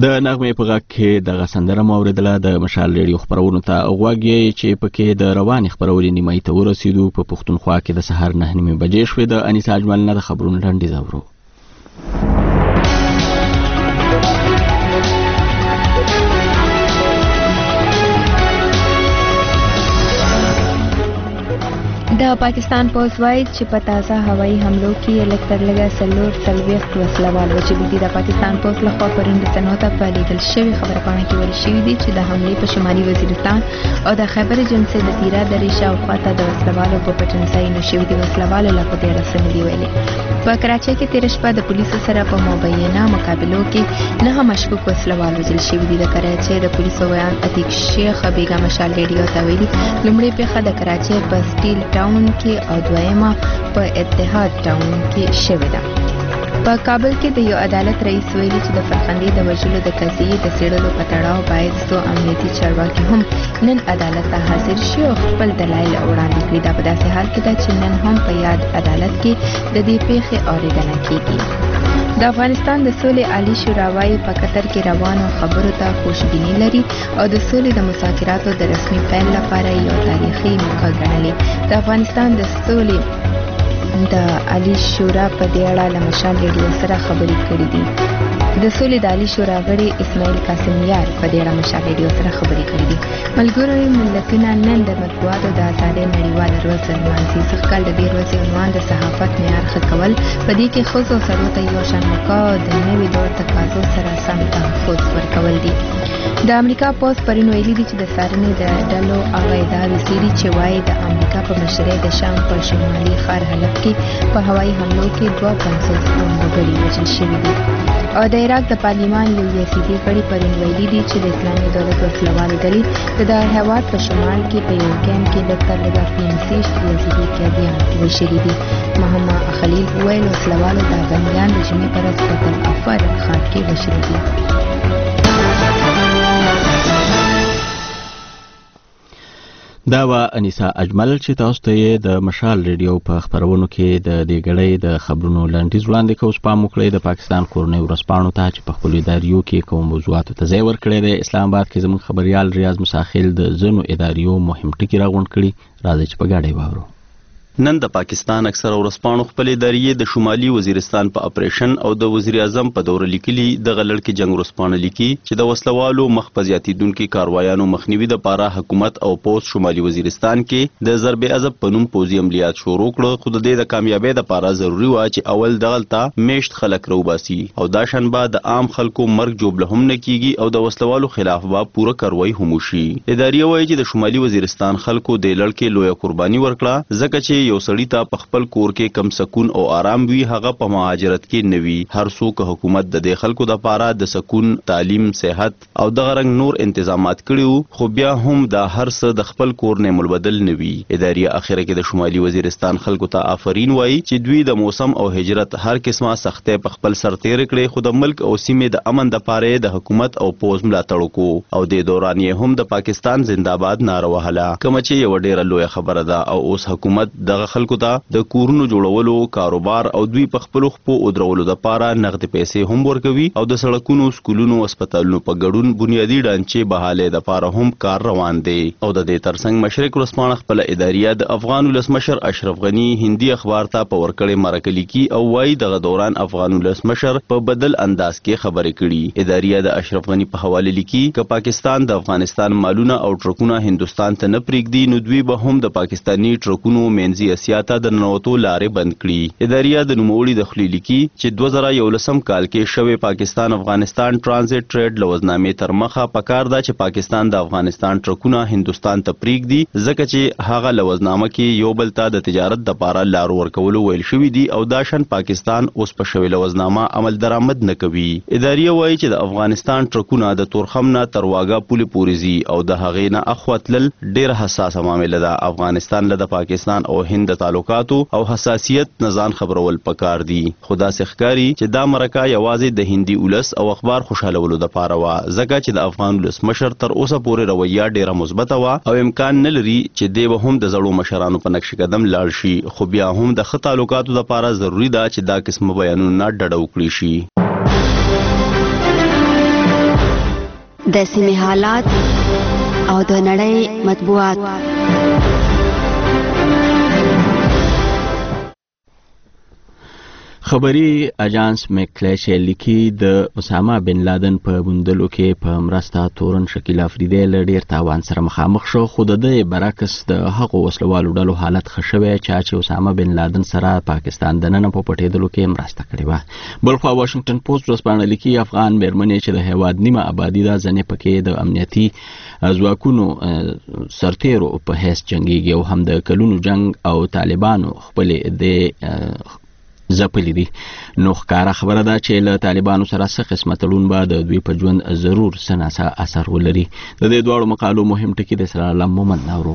د نغمې په غږ کې دغه سندره مو اورېدله. د مشال ریډیو خپرونو ته غوږ یې چې پکې د روانې خپرونې نیمایي ته ورسېدو. په پښتونخوا کې د سهار 9:30 بجې شوې. د انیسا اجمل نه د خبرونو لنډیز اورو. د پاکستان پولیس وایي چې په تازه هوایي حملو کې لږ تر لږه 40 وسلوال وژلي دي. د پاکستان پولیس لخوا پرون د سنو ته په لیدل شوې خبرپاڼه کې ویل شوي دي چې د حملې په شمالي وزیرستان او د خیبر جنسې د تیرا درې شاوخوا ته د وسلوالو په پټن ځای نه شوي دي. وسلوالو لا په دې اړه څه نه دي ویلي. په کراچۍ کې تېره شپه د پولیسو سره په مبینه مقابلو کې 9 مشکوک وسلوال وژل شوي دي. د کراچۍ د پولیسو ویان عتیق شیخ بیګا مشال ریډیو ته ویلي لومړی پیښه د کراچۍ په سټیل ټاون کې او دویمه په اتحاد ټاون کې شوې ده. په کابل کې د یو عدالت رئیس ویلي چې د فرخندې د وژلو د قضیې د څېړلو په تړاو باید څو امنیتي چارواکي هم نن عدالت ته حاضر شي او خپل دلایل وړاندې کړي. دا په داسې حال کې ده چې نن هم په یاد عدالت کې د دې پیښې اورېدنه کیږي. د افغانستان د سولې عالی شورا وايي په قطر کې روانو خبرو ته خوشبیني لري او د سولې د مذاکراتو د رسمي پیل لپاره یو تاریخي موقع ګڼلې. د افغانستان د سولې د عالی شورا په دې اړه له مشال ریډیو سره خبرې کړې دي. د سولې د عالی شورا غړي اسماعیل قاسم یار په دې اړه مشال ریډیو سره خبرې کړې دي. ملګرو ملتونه نن د مطبوعاتو د ازادۍ نړیواله ورځ لمانځي. سږ کال د دې ورځې عنوان د صحافت معیار ښه کول، په دې کې ښځو او سړو ته یو شان موقع او د نوي دور تقاضو سره سم تحفظ ورکول دي. د امریکا پوز پرون ویلي دي چې د څارنې د ډلو هغه ادعاوې څېړي چې وایي د امریکا په مشرۍ د شام په شمالي ښار حلب کې په هوایي حملو کې 52 وګړي وژل شوي دي. او د عراق د پارلمان یو یزیدي غړي پرون ویلي دي چې د اسلامي دولت وسلوالو ډلې د هېواد په شمال کې په یو کیمپ کې لږ تر لږه 65 یزیدي قیدیان وژلي دي. محمد خلیل وویل وسلوالو دا بندیان د جمعې په ورځ په تل افر ښار کې وژلي دي. دا وا انیسا اجمل چې تاسو ته د مشال ریډیو په خبرونو کې د دې غړې د خبرونو لنډیز وړاندې کوم سپام وکړي. د پاکستان کورنۍ ورسپانو ته چې په خپل اداریو کې کوم موضوعاتو ته ځای ورکړي دی. اسلام آباد کې زموږ خبريال ریاض مساخیل د زنو اداریو مهم ټکي راغونډ کړي. راځي چې په ګاډي واورو. نن د پاکستان اکثر ورسپانو خپل ادارې د شمالي وزیرستان په اپریشن او د وزیر اعظم په دوره لیکلي د غلړ کې جنگ ورسپانه لیکي چې د وسلوالو مخ په زیاتیدونکو کاروایانو مخنیوي د پاره حکومت او پوز شمالي وزیرستان کې د ضرب عذاب پنوم پوزي عملیات شروع کړ. خو د دې د کامیابی د پاره ضروری و چې اول دغلطه میشت خلک روباسي او دا شنبه د عام خلکو مرګ جوړ هم نه کیږي او د وسلوالو خلاف به پوره کاروایی هم وشي. ادارې وایي چې د شمالي وزیرستان خلکو د لړ کې لوی قرباني ورکړه ځکه چې یو سړی ته په خپل کور کې کم سکون او آرام وي هغه په مهاجرت کې نوي. هر څوک حکومت د دې خلکو د پاره د سکون، تعلیم، صحت او دغه رنګ نور انتظامات کړیو خو بیا هم د هر څه د خپل کور نه ملبدل نوي. ادارې اخره کې د شمالي وزیرستان خلکو ته آفرین وایي چې دوی د موسم او هجرت هر قسمه سختۍ په خپل سر تیر کړي خو د ملک او سیمې د امن د پاره د حکومت او پوز ملاتړ وکړو او د دوران یې هم د پاکستان زنده‌باد ناره وهله کوم چې یو ډیره لوی خبره ده. او اوس حکومت دغه خلکو د کورونو جوړولو، کاروبار او دوی په خپل خپو او درولو د پاره نقد پیسې هم ورکوي او د سړکونو، سکولونو، هسپتالونو په ګډون بنیادی ډانچې بحاله د پاره هم کار روان دی. او د دې ترڅنګ مشرق ورسپانه خپل اداریه د افغان ولسمشر اشرف غنی هندي اخبار ته په ورکړې مرکه لیکي او وايي دغه دوران افغان ولسمشر په بدل انداز کې خبرې کړي. اداریه د اشرف غنی په حواله لیکي ک پاکستان د افغانستان مالونه او ټرکونه هندستان ته نه پریږدي نو دوی به هم د پاکستانی ټرکونو منځي اسیا ته د ننوتو لارې بند کړي. اداریه د نوموړي د خلی لیکي چې 2011 کال کې شوی پاکستان افغانستان ترانزیت ټریډ لوزنامې تر مخه پکار دا چې پاکستان د افغانستان ټرکونه هندستان ته پریږدي ځکه چې هغه لوزنامه کې یو بل ته د تجارت د پاره لار ورکولو ویل شوی دی او دا شان پاکستان اوس په شوی لوزنامه عمل درآمد نه کوي. اداریه وایي چې د افغانستان ټرکونه د تورخم نه تر واګه پولې پوريزي او د هغې نه اخوتل ډیر حساسه معاملې ده. افغانستان له پاکستان او هند تعلقاتو او حساسیت نزان خبرول پکار دي. خدا سخکاری چې دا مرکه یوازې د هندي ولس او اخبار خوشالولو د پاره وا ځکه چې د افغان ولس مشر تر اوسه پورې رویه ډیره مثبت وا او امکان نه لري چې دی به هم د زړو مشرانو په نقش قدم لاړ شي خو بیا هم د خط تعلقاتو د پاره ضروری ده چې دا قسم بیانونه ډډه وکړي شي. د سیمې حالات او د نړۍ مطبوعات. خبري اجانس میکلیش لیکي د اسامه بن لادن په موندلو کې په مرسته تورن شکیل افریدی له ډیر تاوان سره مخامخ شو، خو د دې برعکس د هغو وسلوالو ډلو حالت ښه شوی چې اسامه بن لادن سره پاکستان دننه په پټېدلو کې مرسته کړې وه. بلخوا واشنگټن پوسټ ورځپاڼه لیکي افغان میرمنې چې د هیواد نیمه آبادي ده ځنې پکې د امنیتي ځواکونو سرتیرو په حیث جنګیږي او هم د کلونو جنگ او طالبانو خپلې د زپلی دي. نو ښکاره خبره ده چې له طالبانو سره څه قسمه تړون به د دوی په ژوند ضرور څه ناڅه اثر ولري. د دې دواړو مقالو مهم ټکي د سره علم مومند نورو.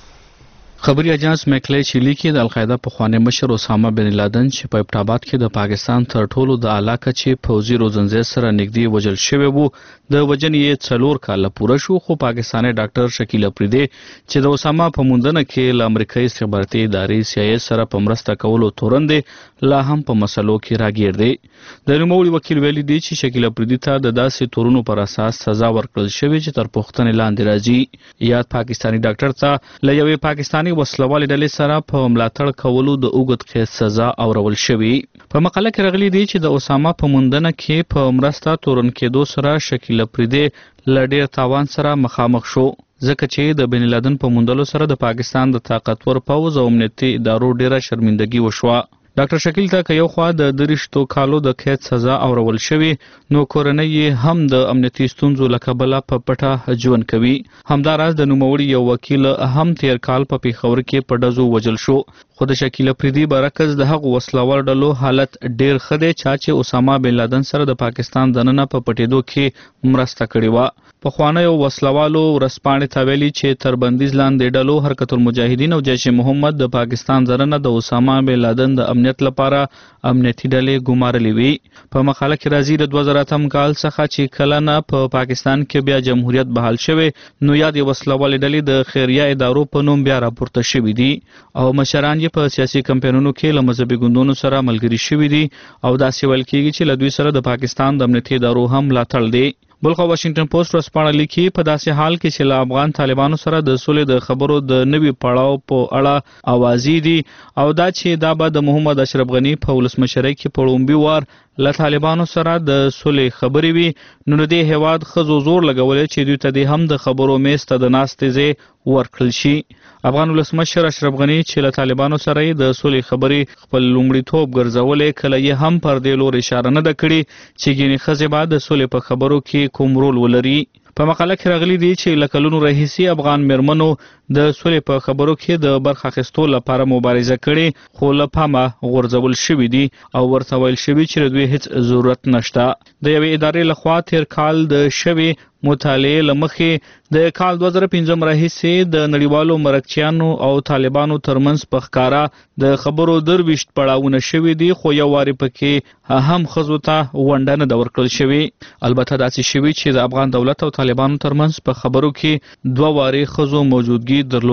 خبري اجانس میکلیش لیکي د القاعده پخوانی مشر اسامه بن لادن چې په ابټاباد کې د پاکستان تر ټولو د اعلی کچې پوځي روزنځي سره نږدې وژل شوی وو. د وجنې 4 کال پوره شو، خو پاکستاني ډاکټر شکیل افریدی چې د اسامه په موندنه کې له امریکایي استخباراتي ادارې CIA سره په مرسته کولو تورن دی، لا هم په مسلو کې راګیر دی. د نوموړي وکیل ویلي دی چې شکیل افریدی ته د داسې تورونو پر اساس سزا ورکړل شوې چې تر پوښتنې لاندې راځي. یاد پاکستاني ډاکټر ته له یوې پاکستاني وسلوالې ډلې سره په ملاتړ کولو د اوږد قید سزا اورول شوې. په مقاله کې راغلي دی چې د اسامه په موندنه کې په مرسته تورن کېدو سره شکیل افریدی له ډیر تاوان سره مخامخ شو، ځکه چې د بن لادن په موندلو سره د پاکستان د طاقتور پوځ او امنیتي ادارو ډیره شرمندګي وشوه. ډاکټر شکیل ته که یو خوا د 30 کالو د قید سزا اورول شوی، نو کورنۍ یې هم د امنیتي ستونزو له کبله په پټه ژوند کوي. همداراز د نوموړي یو وکیل هم تیر کال په پیښور کې په ډزو وژل شو، خو د شکیل افریدی برعکس د هغو وسلوال ډلو حالت ډیر ښه دی چې اسامه بن لادن سره د پاکستان دننه په پټېدو کې مرسته کړې وه. پخوانیو وسلوالو ورځپاڼې ته ویلي چې تر بندیز لاندې ډلو حرکت المجاهدین او جیش محمد د پاکستان دننه د اسامه بن لادن د امنیت لپاره امنیتي ډلې ګمارلې وي. په مقاله کې راځي د 2008 کال څخه چې کله نه په پاکستان کې بیا جمهوریت بحال شوی، نو یاد وسلوالې ډلې د خیریه ادارو په نوم بیا راپورته شوي دي او مشران یې په سیاسي کمپاینونو کې له مذهبي ګوندونو سره ملګري شوي دي او داسې ویل کېږي چې له دوی سره د پاکستان د امنیتي ادارو هم ملاتړ دی. بلخوا واشنگټن پوسټ ورځپاڼه لیکي په داسې حال کې چې له افغان طالبانو سره د سولې د خبرو د نوي پړاو په اړه اوازې دي او دا چې دا به د محمد اشرف غنی په ولسمشرۍ کې په لومړي وار له طالبانو سره د سولې خبرې وي، نو د دې هیواد ښځو زور لګولی چې دوی ته هم د خبرو میز ته د ناستې ځای ورکړل شي. افغان ولسمشر اشرف غنی چې له طالبانو سره د سولې خبرې خپل لومړیتوب ګرځولې، کله یې هم پر دې لور اشاره نه ده کړې چې ګینې ښځې به د سولې په خبرو کې کوم رول ولري. په مقاله کې راغلي دي چې له کلونو راهیسې افغان میرمنو د سولې په خبرو کې د برخه اخیستو لپاره مبارزه کړې، خو له پامه غورځول شوي دي او ورته ویل شوي چې د دوی هیڅ ضرورت نشته. د یوې ادارې لخوا تیر کال د شوي مطالعې له مخې د کال 2005 راهیسې د نړیوالو مرکچیانو او طالبانو ترمنځ په ښکاره د خبرو 23 پړاوونه شوي دي، خو یو وارې پکې هم ښځو ته ونډه نه ده ورکړل شوې. البته داسې شوي چې د افغان دولت او طالبانو ترمنځ په خبرو کې 2 وارې ښځو موجودګي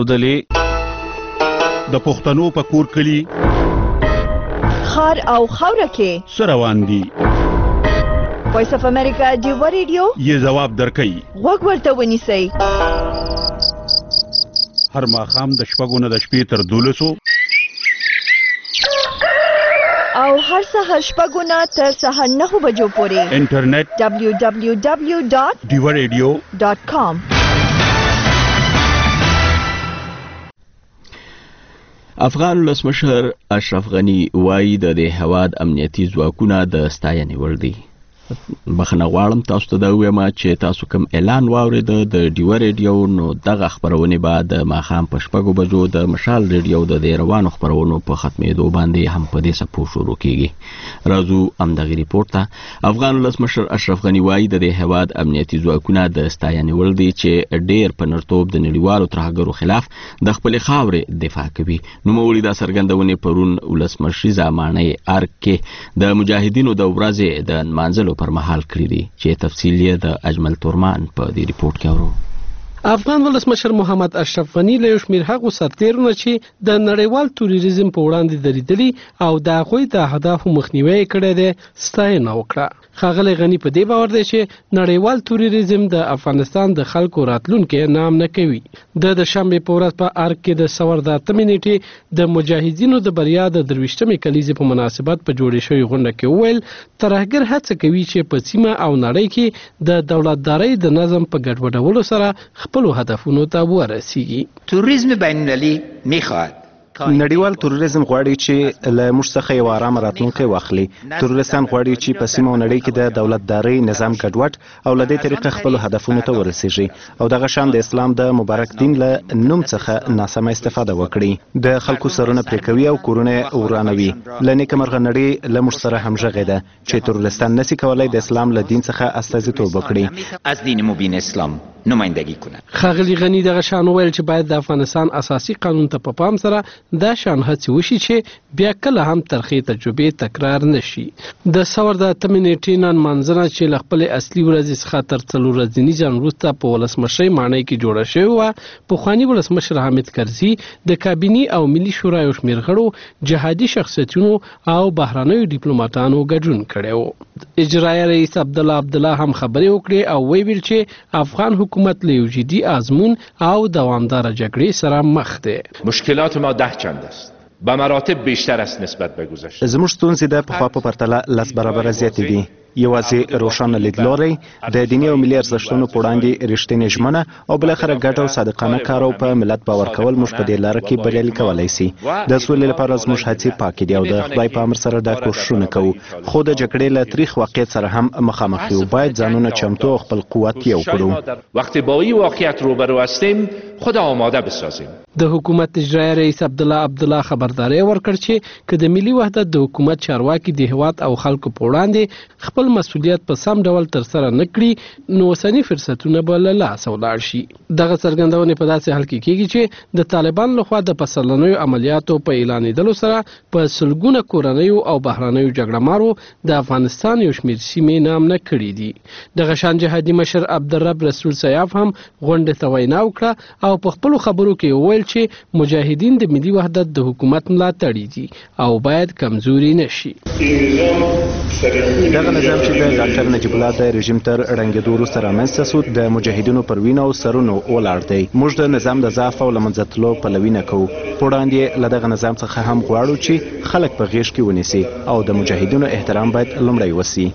درلودلې. د پښتنو په کور کلی خار او خوره کې سره روان دي. وایس اف امریکا دیو ریډیو یې جواب درکړي، غوږ ورته ونیسئ. هر ماښام د شپږو نه د شپې تر 12 او هر سهار شپږو نه تر سهار 9 بجو پورې انټرنیټ www.diwaradio.com. افغان ولسمشر اشرف غنی وایي د دې هواد امنیتي ځواکونه د ستاینې وړ دي. بخښنه غواړم تاسو ته دا ووایم چې تاسو کوم اعلان واورید د ډیو ریډیو، نو دغه خبرونه به د ماښام په 6 بجو د مشال ریډیو د روانو خبرونو په ختمېدو باندې هم په دې سپو شروع کیږي. راځو همدغه ریپورت ته. افغان ولسمشر اشرف غنی وایي د دې هواد امنیتي ځواکونه د ستاینې وړ دي چې ډېر په نرتوب د نړیوالو ترهګرو خلاف د خپلې خاورې دفاع کوي. نوموړي دا څرګندونې پرون ولسمشریزه ماڼۍ ارګ کې د مجاهدینو د ورځې د نمانځلو پر مهال کړی دي، چې تفصیل یې د اجمل تورمان په دې ریپورت کې اورو. افغان ولسمشر محمد اشرف غنی له شمیر هغه سرتیرونو چې د نړیوال توریزم په وړاندې دریدلي او د هغوی د اهدافو مخنیوي کړی دی ستاینه وکړه. ښاغلی غنی په دې باور دی چې نړیوال توریزم د افغانستان د خلکو راتلونکي نام نه کوي. د شنبې په ورځ په ارګ کې د سور د 8 نیټې د مجاهدینو د بریا د 23مې کلیزې په مناسبت په جوړې شوې غونډه کې وویل ترهګر هڅه کوي چې په سیمه او نړۍ کې د دولتدارۍ د نظم په ګډوډولو سره خپل هدفونو ته ورسیږي. توریزم بین‌المللی میخواهد نړیوال تروریزم غواړي چې له موږ څخه یو آرام راتلونکی واخلي. تروریستان غواړي چې په سیمه او نړۍ کې د دولتدارۍ نظام ګډوډ او له دې طریقه خپل هدفونو ته ورسیږي او دغه شان د اسلام د مبارک دین له نوم څخه ناسمه استفاده وکړي. د خلکو سرونه پرې کوي او کورونه ورانوي. له نیکمرغه نړۍ له موږ سره همغږې ده چې تروریستان نشي کولای د اسلام له دین څخه استازیتوب وکړي، از دین مبین اسلام نمایندگی کنه. ښاغلي غنی دغه شان ویل چې باید د افغانستان اساسي قانون ته په پام سره دا شان هڅې وشي چې بیا کله هم ترخې تجربې تکرار نشي. د سور د 8 نیټې نن منځنه چې له خپل اصلي ورځې څخه تر 4 ورځې ځان وروسته په ولسمشرۍ ماڼۍ کې جوړه شوې وه، پخواني ولسمشر حامد کرزي د کابینې او ملي شورا یو شمېر غړو جهادي شخصیتونو او بهرانیو ډیپلوماټانو ګډون کړی و. اجرایه رئیس عبدالله هم خبرې وکړې او ویل چې افغان حکومت له یو جدي آزمون او دوامداره جګړې سره مخ دی. مشکلات ما 10 چند است. به مراتب بیشتر است نسبت به گذشته. زموږ ستونزې د پخوا په پرتله 10 برابره زیاتې دي. یوازې روښانه لیدلوري، د دیني او ملي ارزښتونو په وړاندې رښتینې ژمنه او بالاخره ګډ او صادقانه کار او په ملت باور کول موږ په دې لاره کې بریالي کولی شي. د سولې لپاره زموږ هڅې پاکې دي او د خدای په امر سره دا کوښښونه کوو، خو د جګړې له تاریخ واقعیت سره هم مخامخ یو. باید ځانونه چمتو او خپل قوت یو کړو. وقتی با این واقعیت روبرو هستیم خود آماده بسازیم. د حکومت اجرایه رئیس عبدالله خبرداری ورکړ چې که د ملي وحدت د حکومت چارواکي د هیواد او خلکو په وړاندې خپل مسؤلیت په سم ډول تر سره نه کړي نو اوسني فرصتونه به له لاسه ولاړ شي. دغه څرګندونې په داسې حال کې کیږي چې د طالبان لخوا د پسرلنیو عملیاتو په اعلانېدلو سره په سلګونه کورنیو او بهرنیو جګړه مارو د افغانستان یو شمېر سیمې نام نه کړي دي. دغه شان جهادي مشر عبدالرب رسول سیاف هم غونډې ته وینا وکړه او په خپلو خبرو کې وویل چې مجاهدین د ملي وحدت د حکومت ملاتړي دي او باید کمزوري نشي. دغه نظام چې د ډاکټر نجیب الله د رژیم تر ړنګېدو وروسته رامنځته سو د مجاهدینو پر وینو او سرونو ولاړ دی. موږ د نظام د ضعف او له منځه تلو پلوي نه کوو. په وړاندې له دغه نظام څخه هم غواړو چې خلک په غېږ کې ونیسي او د مجاهدینو احترام باید لومړی وسي.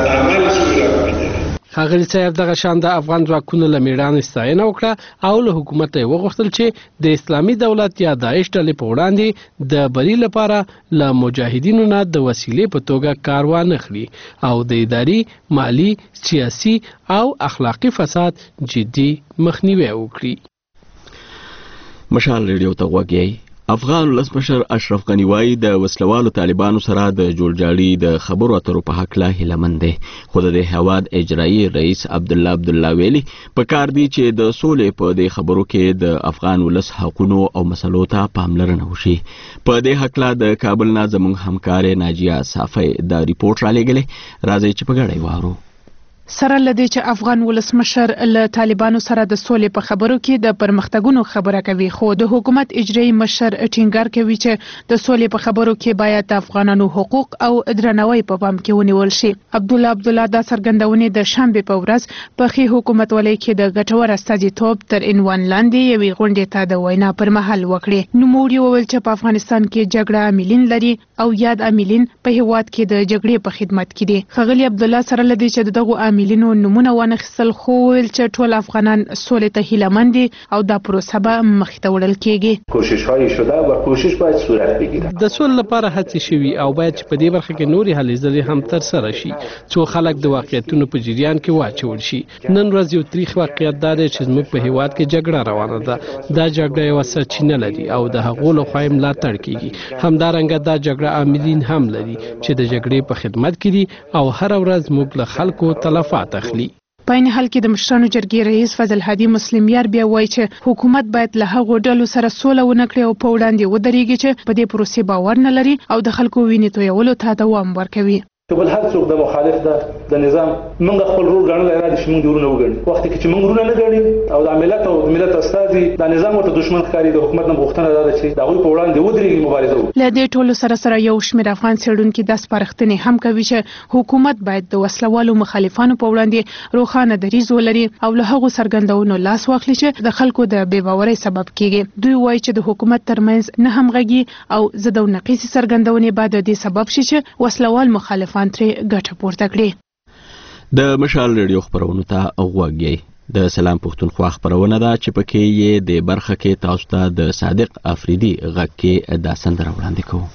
ښاغلي صاحب دغه شان د افغان ځواکونو له میړانې ستاینه وکړه او له حکومت یې وغوښتل چې د اسلامي دولت یا داعش ډلې په وړاندې د بري لپاره له مجاهدینو نه د وسیلې په توګه کار وانخلي او د اداري، مالی، سیاسي او اخلاقي فساد جدي مخنیوي وکړي. مشال ریډیو ته غوږی. افغان ولسمشر اشرف غنی وایي د وسلوالو طالبانو سره د جوړجاړي د خبرو اترو په حق لا هیلمن دی، خو د هیواد اجرایي رئیس عبدالله ویلي په کار دی چې د سولې په دې خبرو کې د افغان ولس حقونو او مسلو ته پاملرنه وشي. په دې حق لا د کابل نه زموږ همکار ناجیه صافی د ریپورت را لېږلی. راځي چې په ګډه وارو. سره لدی چې افغان ولسمشر له طالبانو سره د سولې په خبرو کې د پرمختګونو خبره کوي، خو د حکومت اجرایي مشر ټینګار کوي چې د سولې په خبرو کې باید د افغانانو حقوق او درناوی په پام کې ونیول شي. عبدالله دا څرګندونې د شنبې په ورځ په خي حکومت ولای کې د ګټور استازیتوب تر عنوان لاندې یوې غونډې ته د وینا پر مهال وکړې. نوموړي وویل چې په افغانستان کې جګړه عاملین لري او یاد عاملین په هیواد کې د جګړې په خدمت کې دي. ښاغلي عبدالله سره لدی چې دغه عاملینو نمونه وانخیستل، خو ویل چې ټول افغانان سولې ته هیلهمند دي او دا پروسه به مخې ته وړل کیږي. کوشش‌های شده و کوشش باید صورت بگیرد. د سولې لپاره هڅې شوي او باید چې په دې برخه کې نورې هلې ځلې هم تر سره شي څو خلک د واقعیتونو په جریان کې واچول شي. نن ورځ یو تاریخ واقعیت دا دی چې زموږ په هیواد کې جګړه روانه ده. دا جګړه یوه سرچینه لري او د هغو لخوا یې ملاتړ کیږي. همدارنګه دا جګړه عاملین هم لري چې د جګړې په خدمت کې دي او هره ورځ موږ له خلکو تلفات اخلي. په عین حال کې د مشرانو جرګې رئیس فضل هادي مسلمیار بیا وایي چې حکومت باید له هغو ډلو سره سوله ونه کړي او په وړاندې ودرېږي چې په دې پروسې باور نه لري او د خلکو وینې تویولو ته دوام ورکوي. که بل هر څوک د مخالف د نظام موږ خپل رول ګڼلی را دي چې موږ د ورونه وګڼي وخت کې چې موږ ورونه نه ګڼي او د ملت او د ملت استازي د نظام ورته دشمن ښکاري د حکومت نه غوښتنه ده چې د هغوی په وړاندې ودرېږي مبارزه وکړي. له دې ټولو سره یو شمېر افغان څېړونکي دا سپارښتنې هم کوي چې حکومت باید د وسلوالو مخالفانو په وړاندې روښانه دریځ ولري او له هغو څرګندونو لاس واخلي چې د خلکو د بې باورۍ سبب کیږي. دوی وایي چې د حکومت ترمنځ نه همغږي او ضد او نقیصې څرګندونې باید د دې سبب شي چې وسلوال مخالفان ترې ګټه پورته کړي. د مشال ریډیو خپرونو ته غوږ یې. د سلام پښتونخوا خپرونه ده چې پکې یې د برخه کې تاسو ته د صادق افریدي غږ کې دا سندره وړاندې کوو.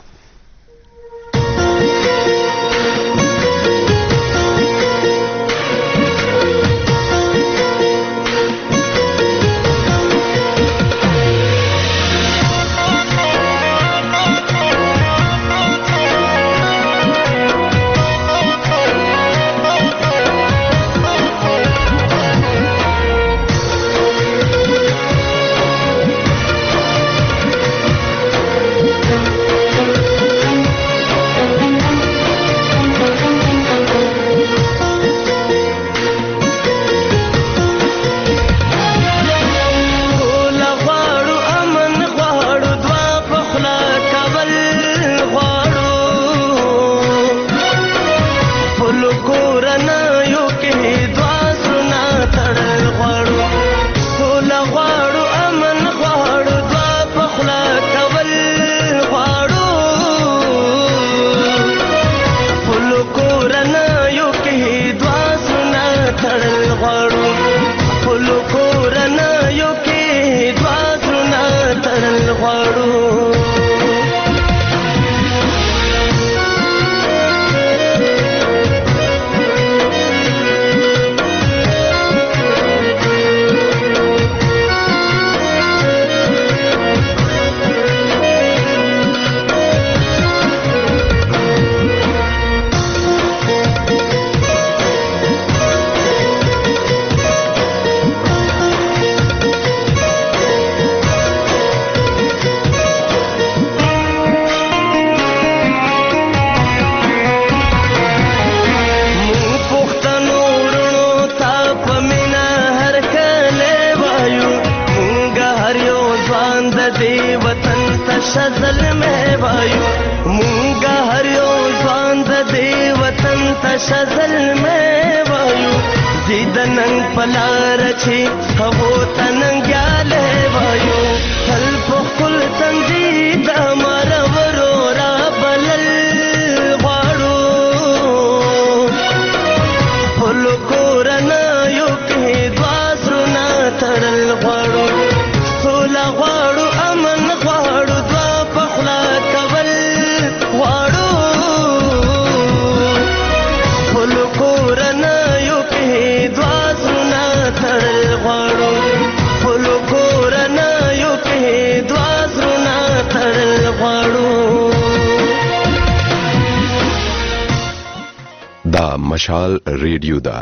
مشال ریډیو دا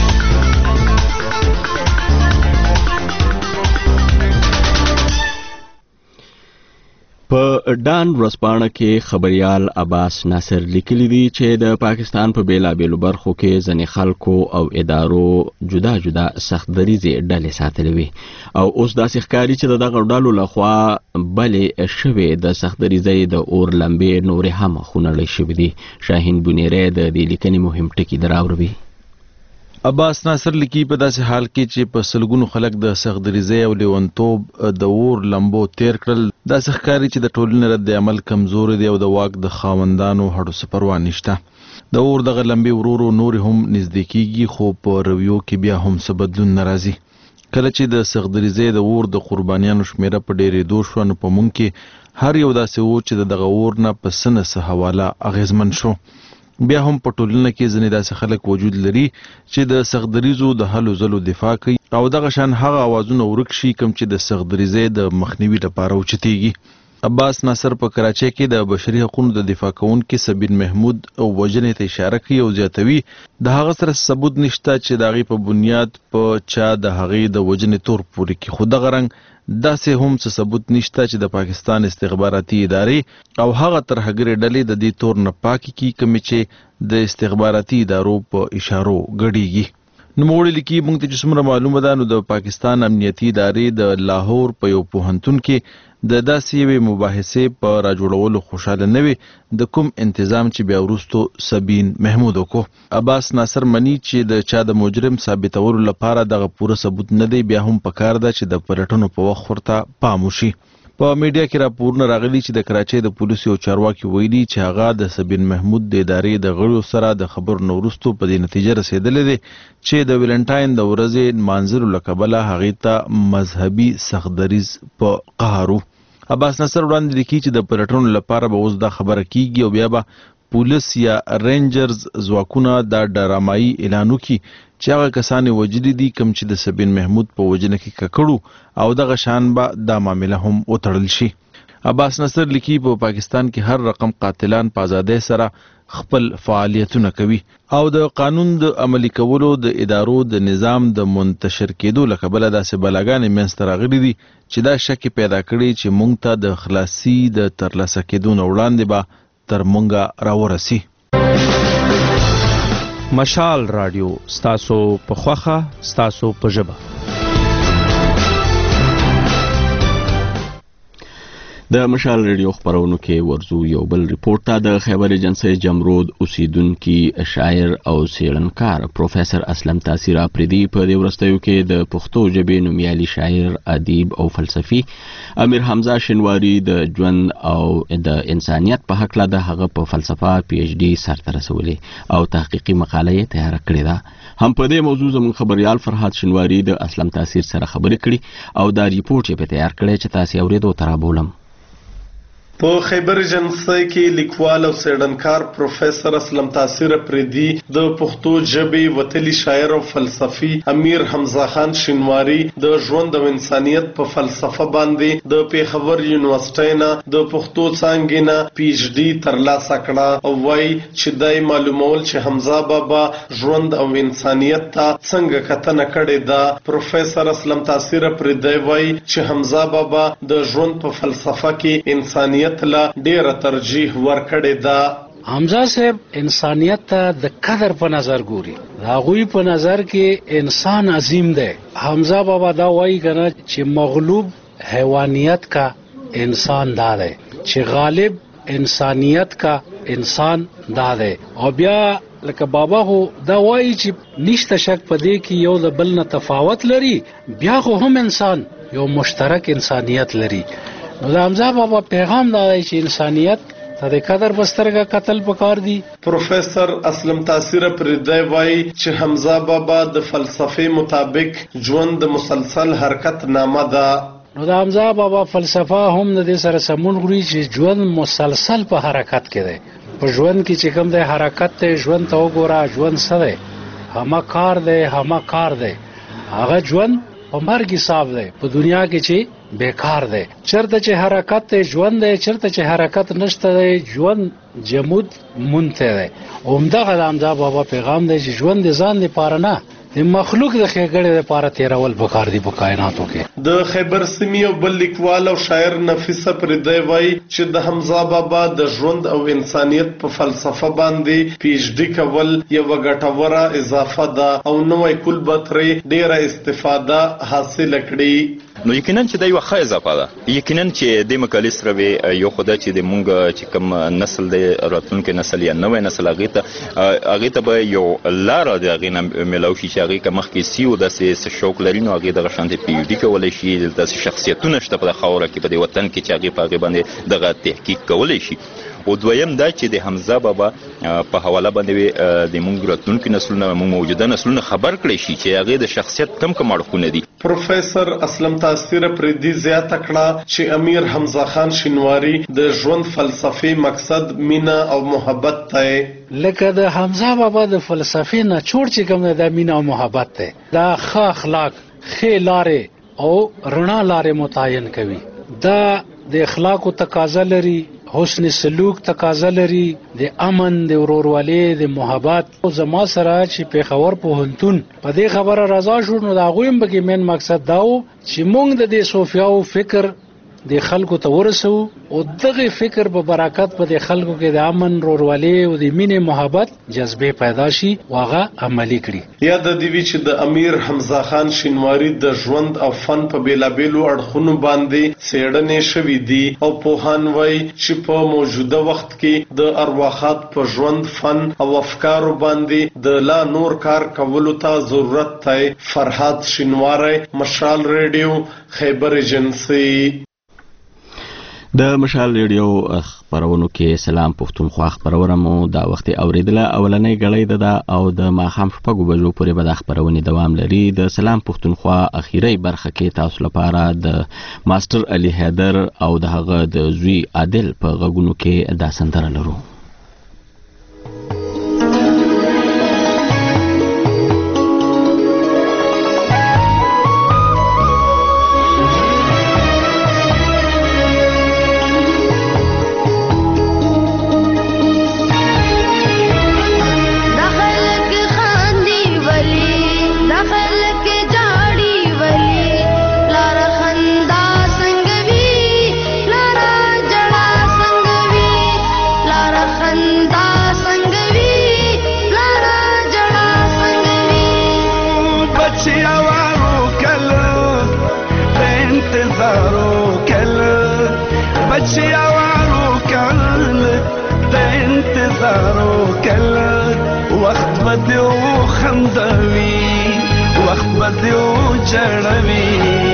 په ډان ورځپاڼه کې خبريال عباس ناصر لیکلی دی چې د پاکستان په بیلابیلو برخو کې ځینې خلکو او ادارو جدا جدا سخت دریځې ډلې ساتلې وي او اوس داسې ښکاري چې دغه ډلو لخوا بلې شوې د سخت دریځۍ د اور لمبې نورې هم خونړۍ شوې دي. شاهین بنیری د دې لیکنې مهم ټکي دراوروي. عباس ناصر لیکي په داسې حال کې چې په سلګونو خلک د سخت دریځۍ او لیونتوب د اور لمبو تیر کړل، داسې ښکاري چې د ټولنې رد عمل کمزوري دی او د واک د خاوندانو هډو څه پروا نشته. د اور دغه لمبې ورو نور هم نږدې کیږي، خو په رویو کې بیا هم څه بدلون نه راځي. کله چې د سخت دریځۍ د اور د قربانیانو شمیره په ډېرېدو شوه، نو په موږ کې هر یو داسې و چې دغه اور نه په څه نه څه حواله اغېزمن شو. بیا هم په ټولنه کې ځینې داسې خلک وجود لري چې د سخت دریځو د هلو ځلو دفاع کوي او دغه شان هغه اوازونه ورک شي کوم چې د سخت دریځۍ د مخنیوي لپاره اوچتېږي. عباس ناصر په کراچۍ کې د بشري حقوقو د دفاع کوونکي سبین محمود او وجنې ته اشاره کوي او زیاتوي د هغه سره ثبوت نشته چې د هغې په بنیاد په چا د هغې د وجنې تور پورې کړي، خو دغه رنګ داسې هم څه ثبوت نشته چې د پاکستان استخباراتي ادارې او هغه ترهګرې ډلې د دې تور نه پاکې کړي کومې چې د استخباراتي ادارو په اشارو ګډېږي. نوموړي لیکي موږ ته چې څومره معلومه ده نو د پاکستان امنیتي ادارې د لاهور په یو پوهنتون کې د داسې یوې مباحثې په راجوړولو خوشحاله نه وي د کوم انتظام چې بیا وروستو سبین محمود وکړو. عباس ناصر مني چې د چا د مجرم ثابتولو لپاره دغه پوره ثبوت نه دی، بیا هم پکار ده چې د پلټنو په وخت ورته پام وشي. په میډیا کې راپورونه راغلي چې د کراچۍ د پولیسو یو چارواکي ویلي چې هغه د سبین محمود د ادارې د غړو سره د خبرو نه وروستو په دې نتیجه رسېدلی دی چې د ویلنټاین د ورځې نمانځلو له کبله هغې ته مذهبي سختدریز په قهر و. عباس ناصر وړاندې لیکي چې د پلټنو لپاره به اوس دا خبره کیږي او بیا به پولیس یا رینجرز ځواکونه دا ډرامایي اعلان وکړي چې هغه کسان یې وژلي دي کوم چې د سبین محمود په وژنه کې ککړو او دغه شان به دا معامله هم وتړل شي. عباس ناصر لیکي په پاکستان کې هر رقم قاتلان په ازادۍ سره خپل فعالیتونه کوي او د قانون د عملي کولو د ادارو د نظام د منتشر کېدو له کبله داسې بلاګانې منځته راغلي دي چې دا شک پیدا کړي چې موږ ته د خلاصي د ترلاسه کېدو نه وړاندې به تر موږه راورسي. مشال رادیو ستاسو په خوښه ستاسو په ژبه. د مشال ریډیو خبرونو کې ورزو یو بل ریپورت ته د خیبر ایجنسی جمرود اوسیدونکي شاعر او څېړنکار پروفیسر اسلم تاثیر اپریدي په دې وروستیو کې د پښتو ژبې نومیالي شاعر، ادیب او فلسفي امیر حمزه شینواري د ژوند او د انسانیت په هکله د هغه په فلسفه پی ایچ ډي سرته رسولې او تحقیقي مقاله یې تیاره کړې ده. هم په دې موضوع زموږ خبریال فرهاد شینواري د اسلم تاثیر سره خبرې کړي او دا ریپورت یې په تیار کړی چې تاسې اورېدو ته رابولم. په خیبر ایجنسی کې لیکوال او څېړنکار پروفیسر اسلم تاثیر اپریدي د پښتو ژبې وتلي شاعر او فلسفي امیر حمزه خان شینواري د ژوند او انسانیت په فلسفه باندې د پیښور یونیورسيټۍ نه د پښتو څانګې نه پی ایچ ډي ترلاسه کړه او وایي چې دای معلومول چې حمزه بابا ژوند او انسانیت ته څنګه کتنه کړې ده. پروفیسر اسلم تاثیر اپریدي وایي چې حمزه بابا د ژوند په فلسفه کې انسانیت لا ډیره ترجیح ورکړې ده. حمزه صاحب انسانیت ته د قدر په نظر ګوري، دا غوی په نظر کې انسان عظیم دی. حمزه بابا دا وایي کنه چې مغلوب حیوانیت کا انسان دا دی، چې غالب انسانیت کا انسان دا دی. او بیا لکه بابا هو دا وایي چې نشته شک په دې کې یو د بل نه تفاوت لري، بیا خو هم انسان یو مشترک انسانیت لري. نو د حمزه بابا پیغام دا دی چې انسانیت ته د قدر بسترګه قتل پکار دی. پروفیسر اسلم تاثیر اپریدي وایي چې حمزه بابا د فلسفې مطابق ژوند د مسلسل حرکت نامه ده. نو د حمزه بابا فلسفه هم د دې سره سمون غوري چې ژوند مسلسل په حرکت کې دی. په ژوند کې چې کوم دی حرکت ته ژوند ته وګوره، ژوند څه دی؟ همه کار دی، همه کار دی. هغه ژوند په مرګ حساب دی، په دنیا کې چې بیکار دی. چرته چې حرکت ته ژوند دی، چرته چې حرکت نشته دی ژوند جمود مونته دی. همدغه د حمزه بابا پیغام دی چې ژوند د ځان لپاره نه، د مخلوق د ښېګړې لپاره تېرول پکار دي په کائناتو کې. د خیبر سیمې او بل لیکوال او شاعر نفیس اپریدي وایي چې د حمزه بابا د ژوند او انسانیت په فلسفه باندې پی ایچ ډي کول یوه ګټوره اضافه ده او نوی کول به ترې ډېره استفاده حاصله کړي. نو یقینا چې دا یو ښه اضافه ده. یقینا چې د مقالې سره وي یو خو دا چې د مونږ چې کوم نسل دی راتلونکی نسل یا نوی نسل هغې ته به یو لاره د هغې نه میلاو شي چې هغې که مخکې سی او داسې شوق لري نو هغې دغه شانتې پی ایچ ډي کولی شي. داسې شخصیتونه شته په خاوره کې په دې وطن کې چې هغې په هغې باندې دغه تحقیق کولی شي. او دویم دا چې د حمزه بابا په حواله باندې د مونږ راتلونکي نسلونه مونږ موجوده نسلونه خبر کړی شي چې هغې د شخصیت کم اړخونه دي. پروفیسر اسلم تاثیر اپریدي زیاته کړه چې امیر حمزه خان شینواري د ژوند فلسفي مقصد مینه او محبت دی. لکه د حمزه بابا د فلسفې نه چوړ چې کوم د مینه او محبت دی، دا ښه اخلاق، ښې لارې او رڼا لارې متعین کوي. دا د اخلاقو تقاضا لري، حسن سلوک تقاضا لري، د امن، د ورورولۍ، د محبت. او زما سره چې پیښور پوهنتون په دې خبره رضا شو، نو د هغوی هم پکې مین مقصد دا و چې موږ د دې صوفیاو فکر د خلکو ته ورسو او دغه فکر په برکت په د خلکو کې د امن، ورورولۍ او د مینې محبت جذبه پیدا شي او هغه عملی کړي. یا د دیوی چې د امیر حمزه خان شینواری د ژوند او فن په بیلابیلو اړخونو باندې څېړنې شوې دي او پوهان وایي چې په موجوده وخت کې د ارواحات په ژوند، فن او افکارو باندې د لا نور کار کولو ته ضرورت دی. فرهاد شینواری، مشال ریډیو، خیبر ایجنسی. د مشال ریډیو خبرونو کې سلام پښتونخوا خبرونه مو دا وخت اوریدله. اولنۍ غړۍ ده او د ماښام 6 بجو پورې به د خبرونې دوام لري. د سلام پښتونخوا اخیری برخه کې تاسو لپاره د ماستر علي حیدر او د هغه د زوی عادل په غږونو کې دا سندره لرو. وخت بدیو خندوي، وخت بدیو جړوي.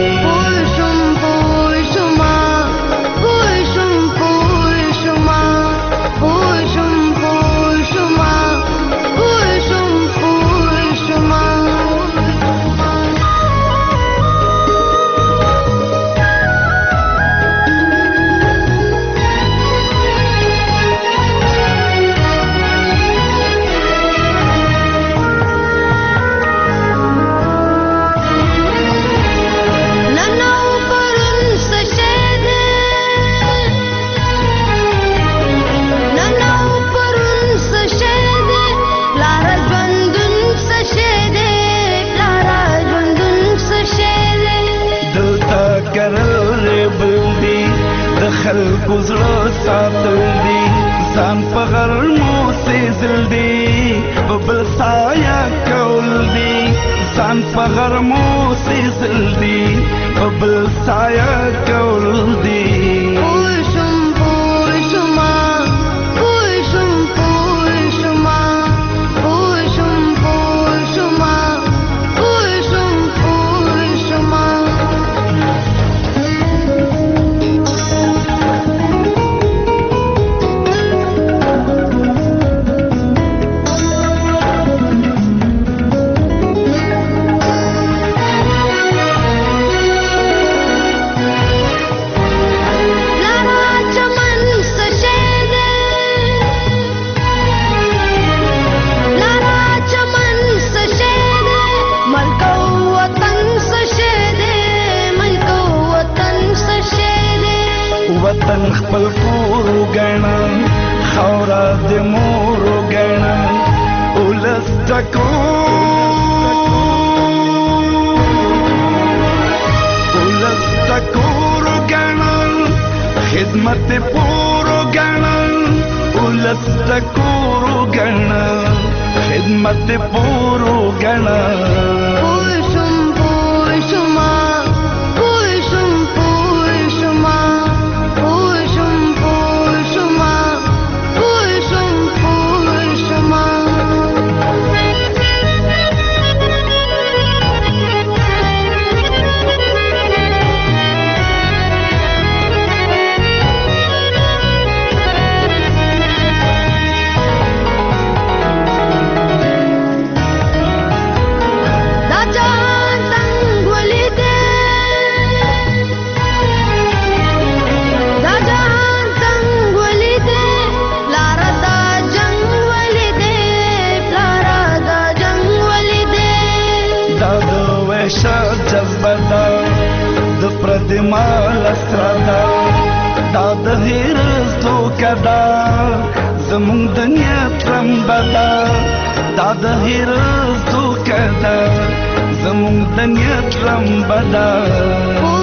خلکو زړه ساتل دي، ځان په غرمو سیزل دي، په بل سایه کول دي. ځان په غرمو سیزل دي، په بل سایه کول دي. وطن خپل کور وګڼه، خاوره د مور وګڼه، ولس ټکور وګڼه، خدمت پور وګڼه، ولس ټکور وګڼه، خدمت پور وګڼه. جذبه ده د پردې مال استراده، دوکه ده زمونږ د نیت رمبه ده دا د هیرز دوکه ده زمونږ د نیت رمبه ده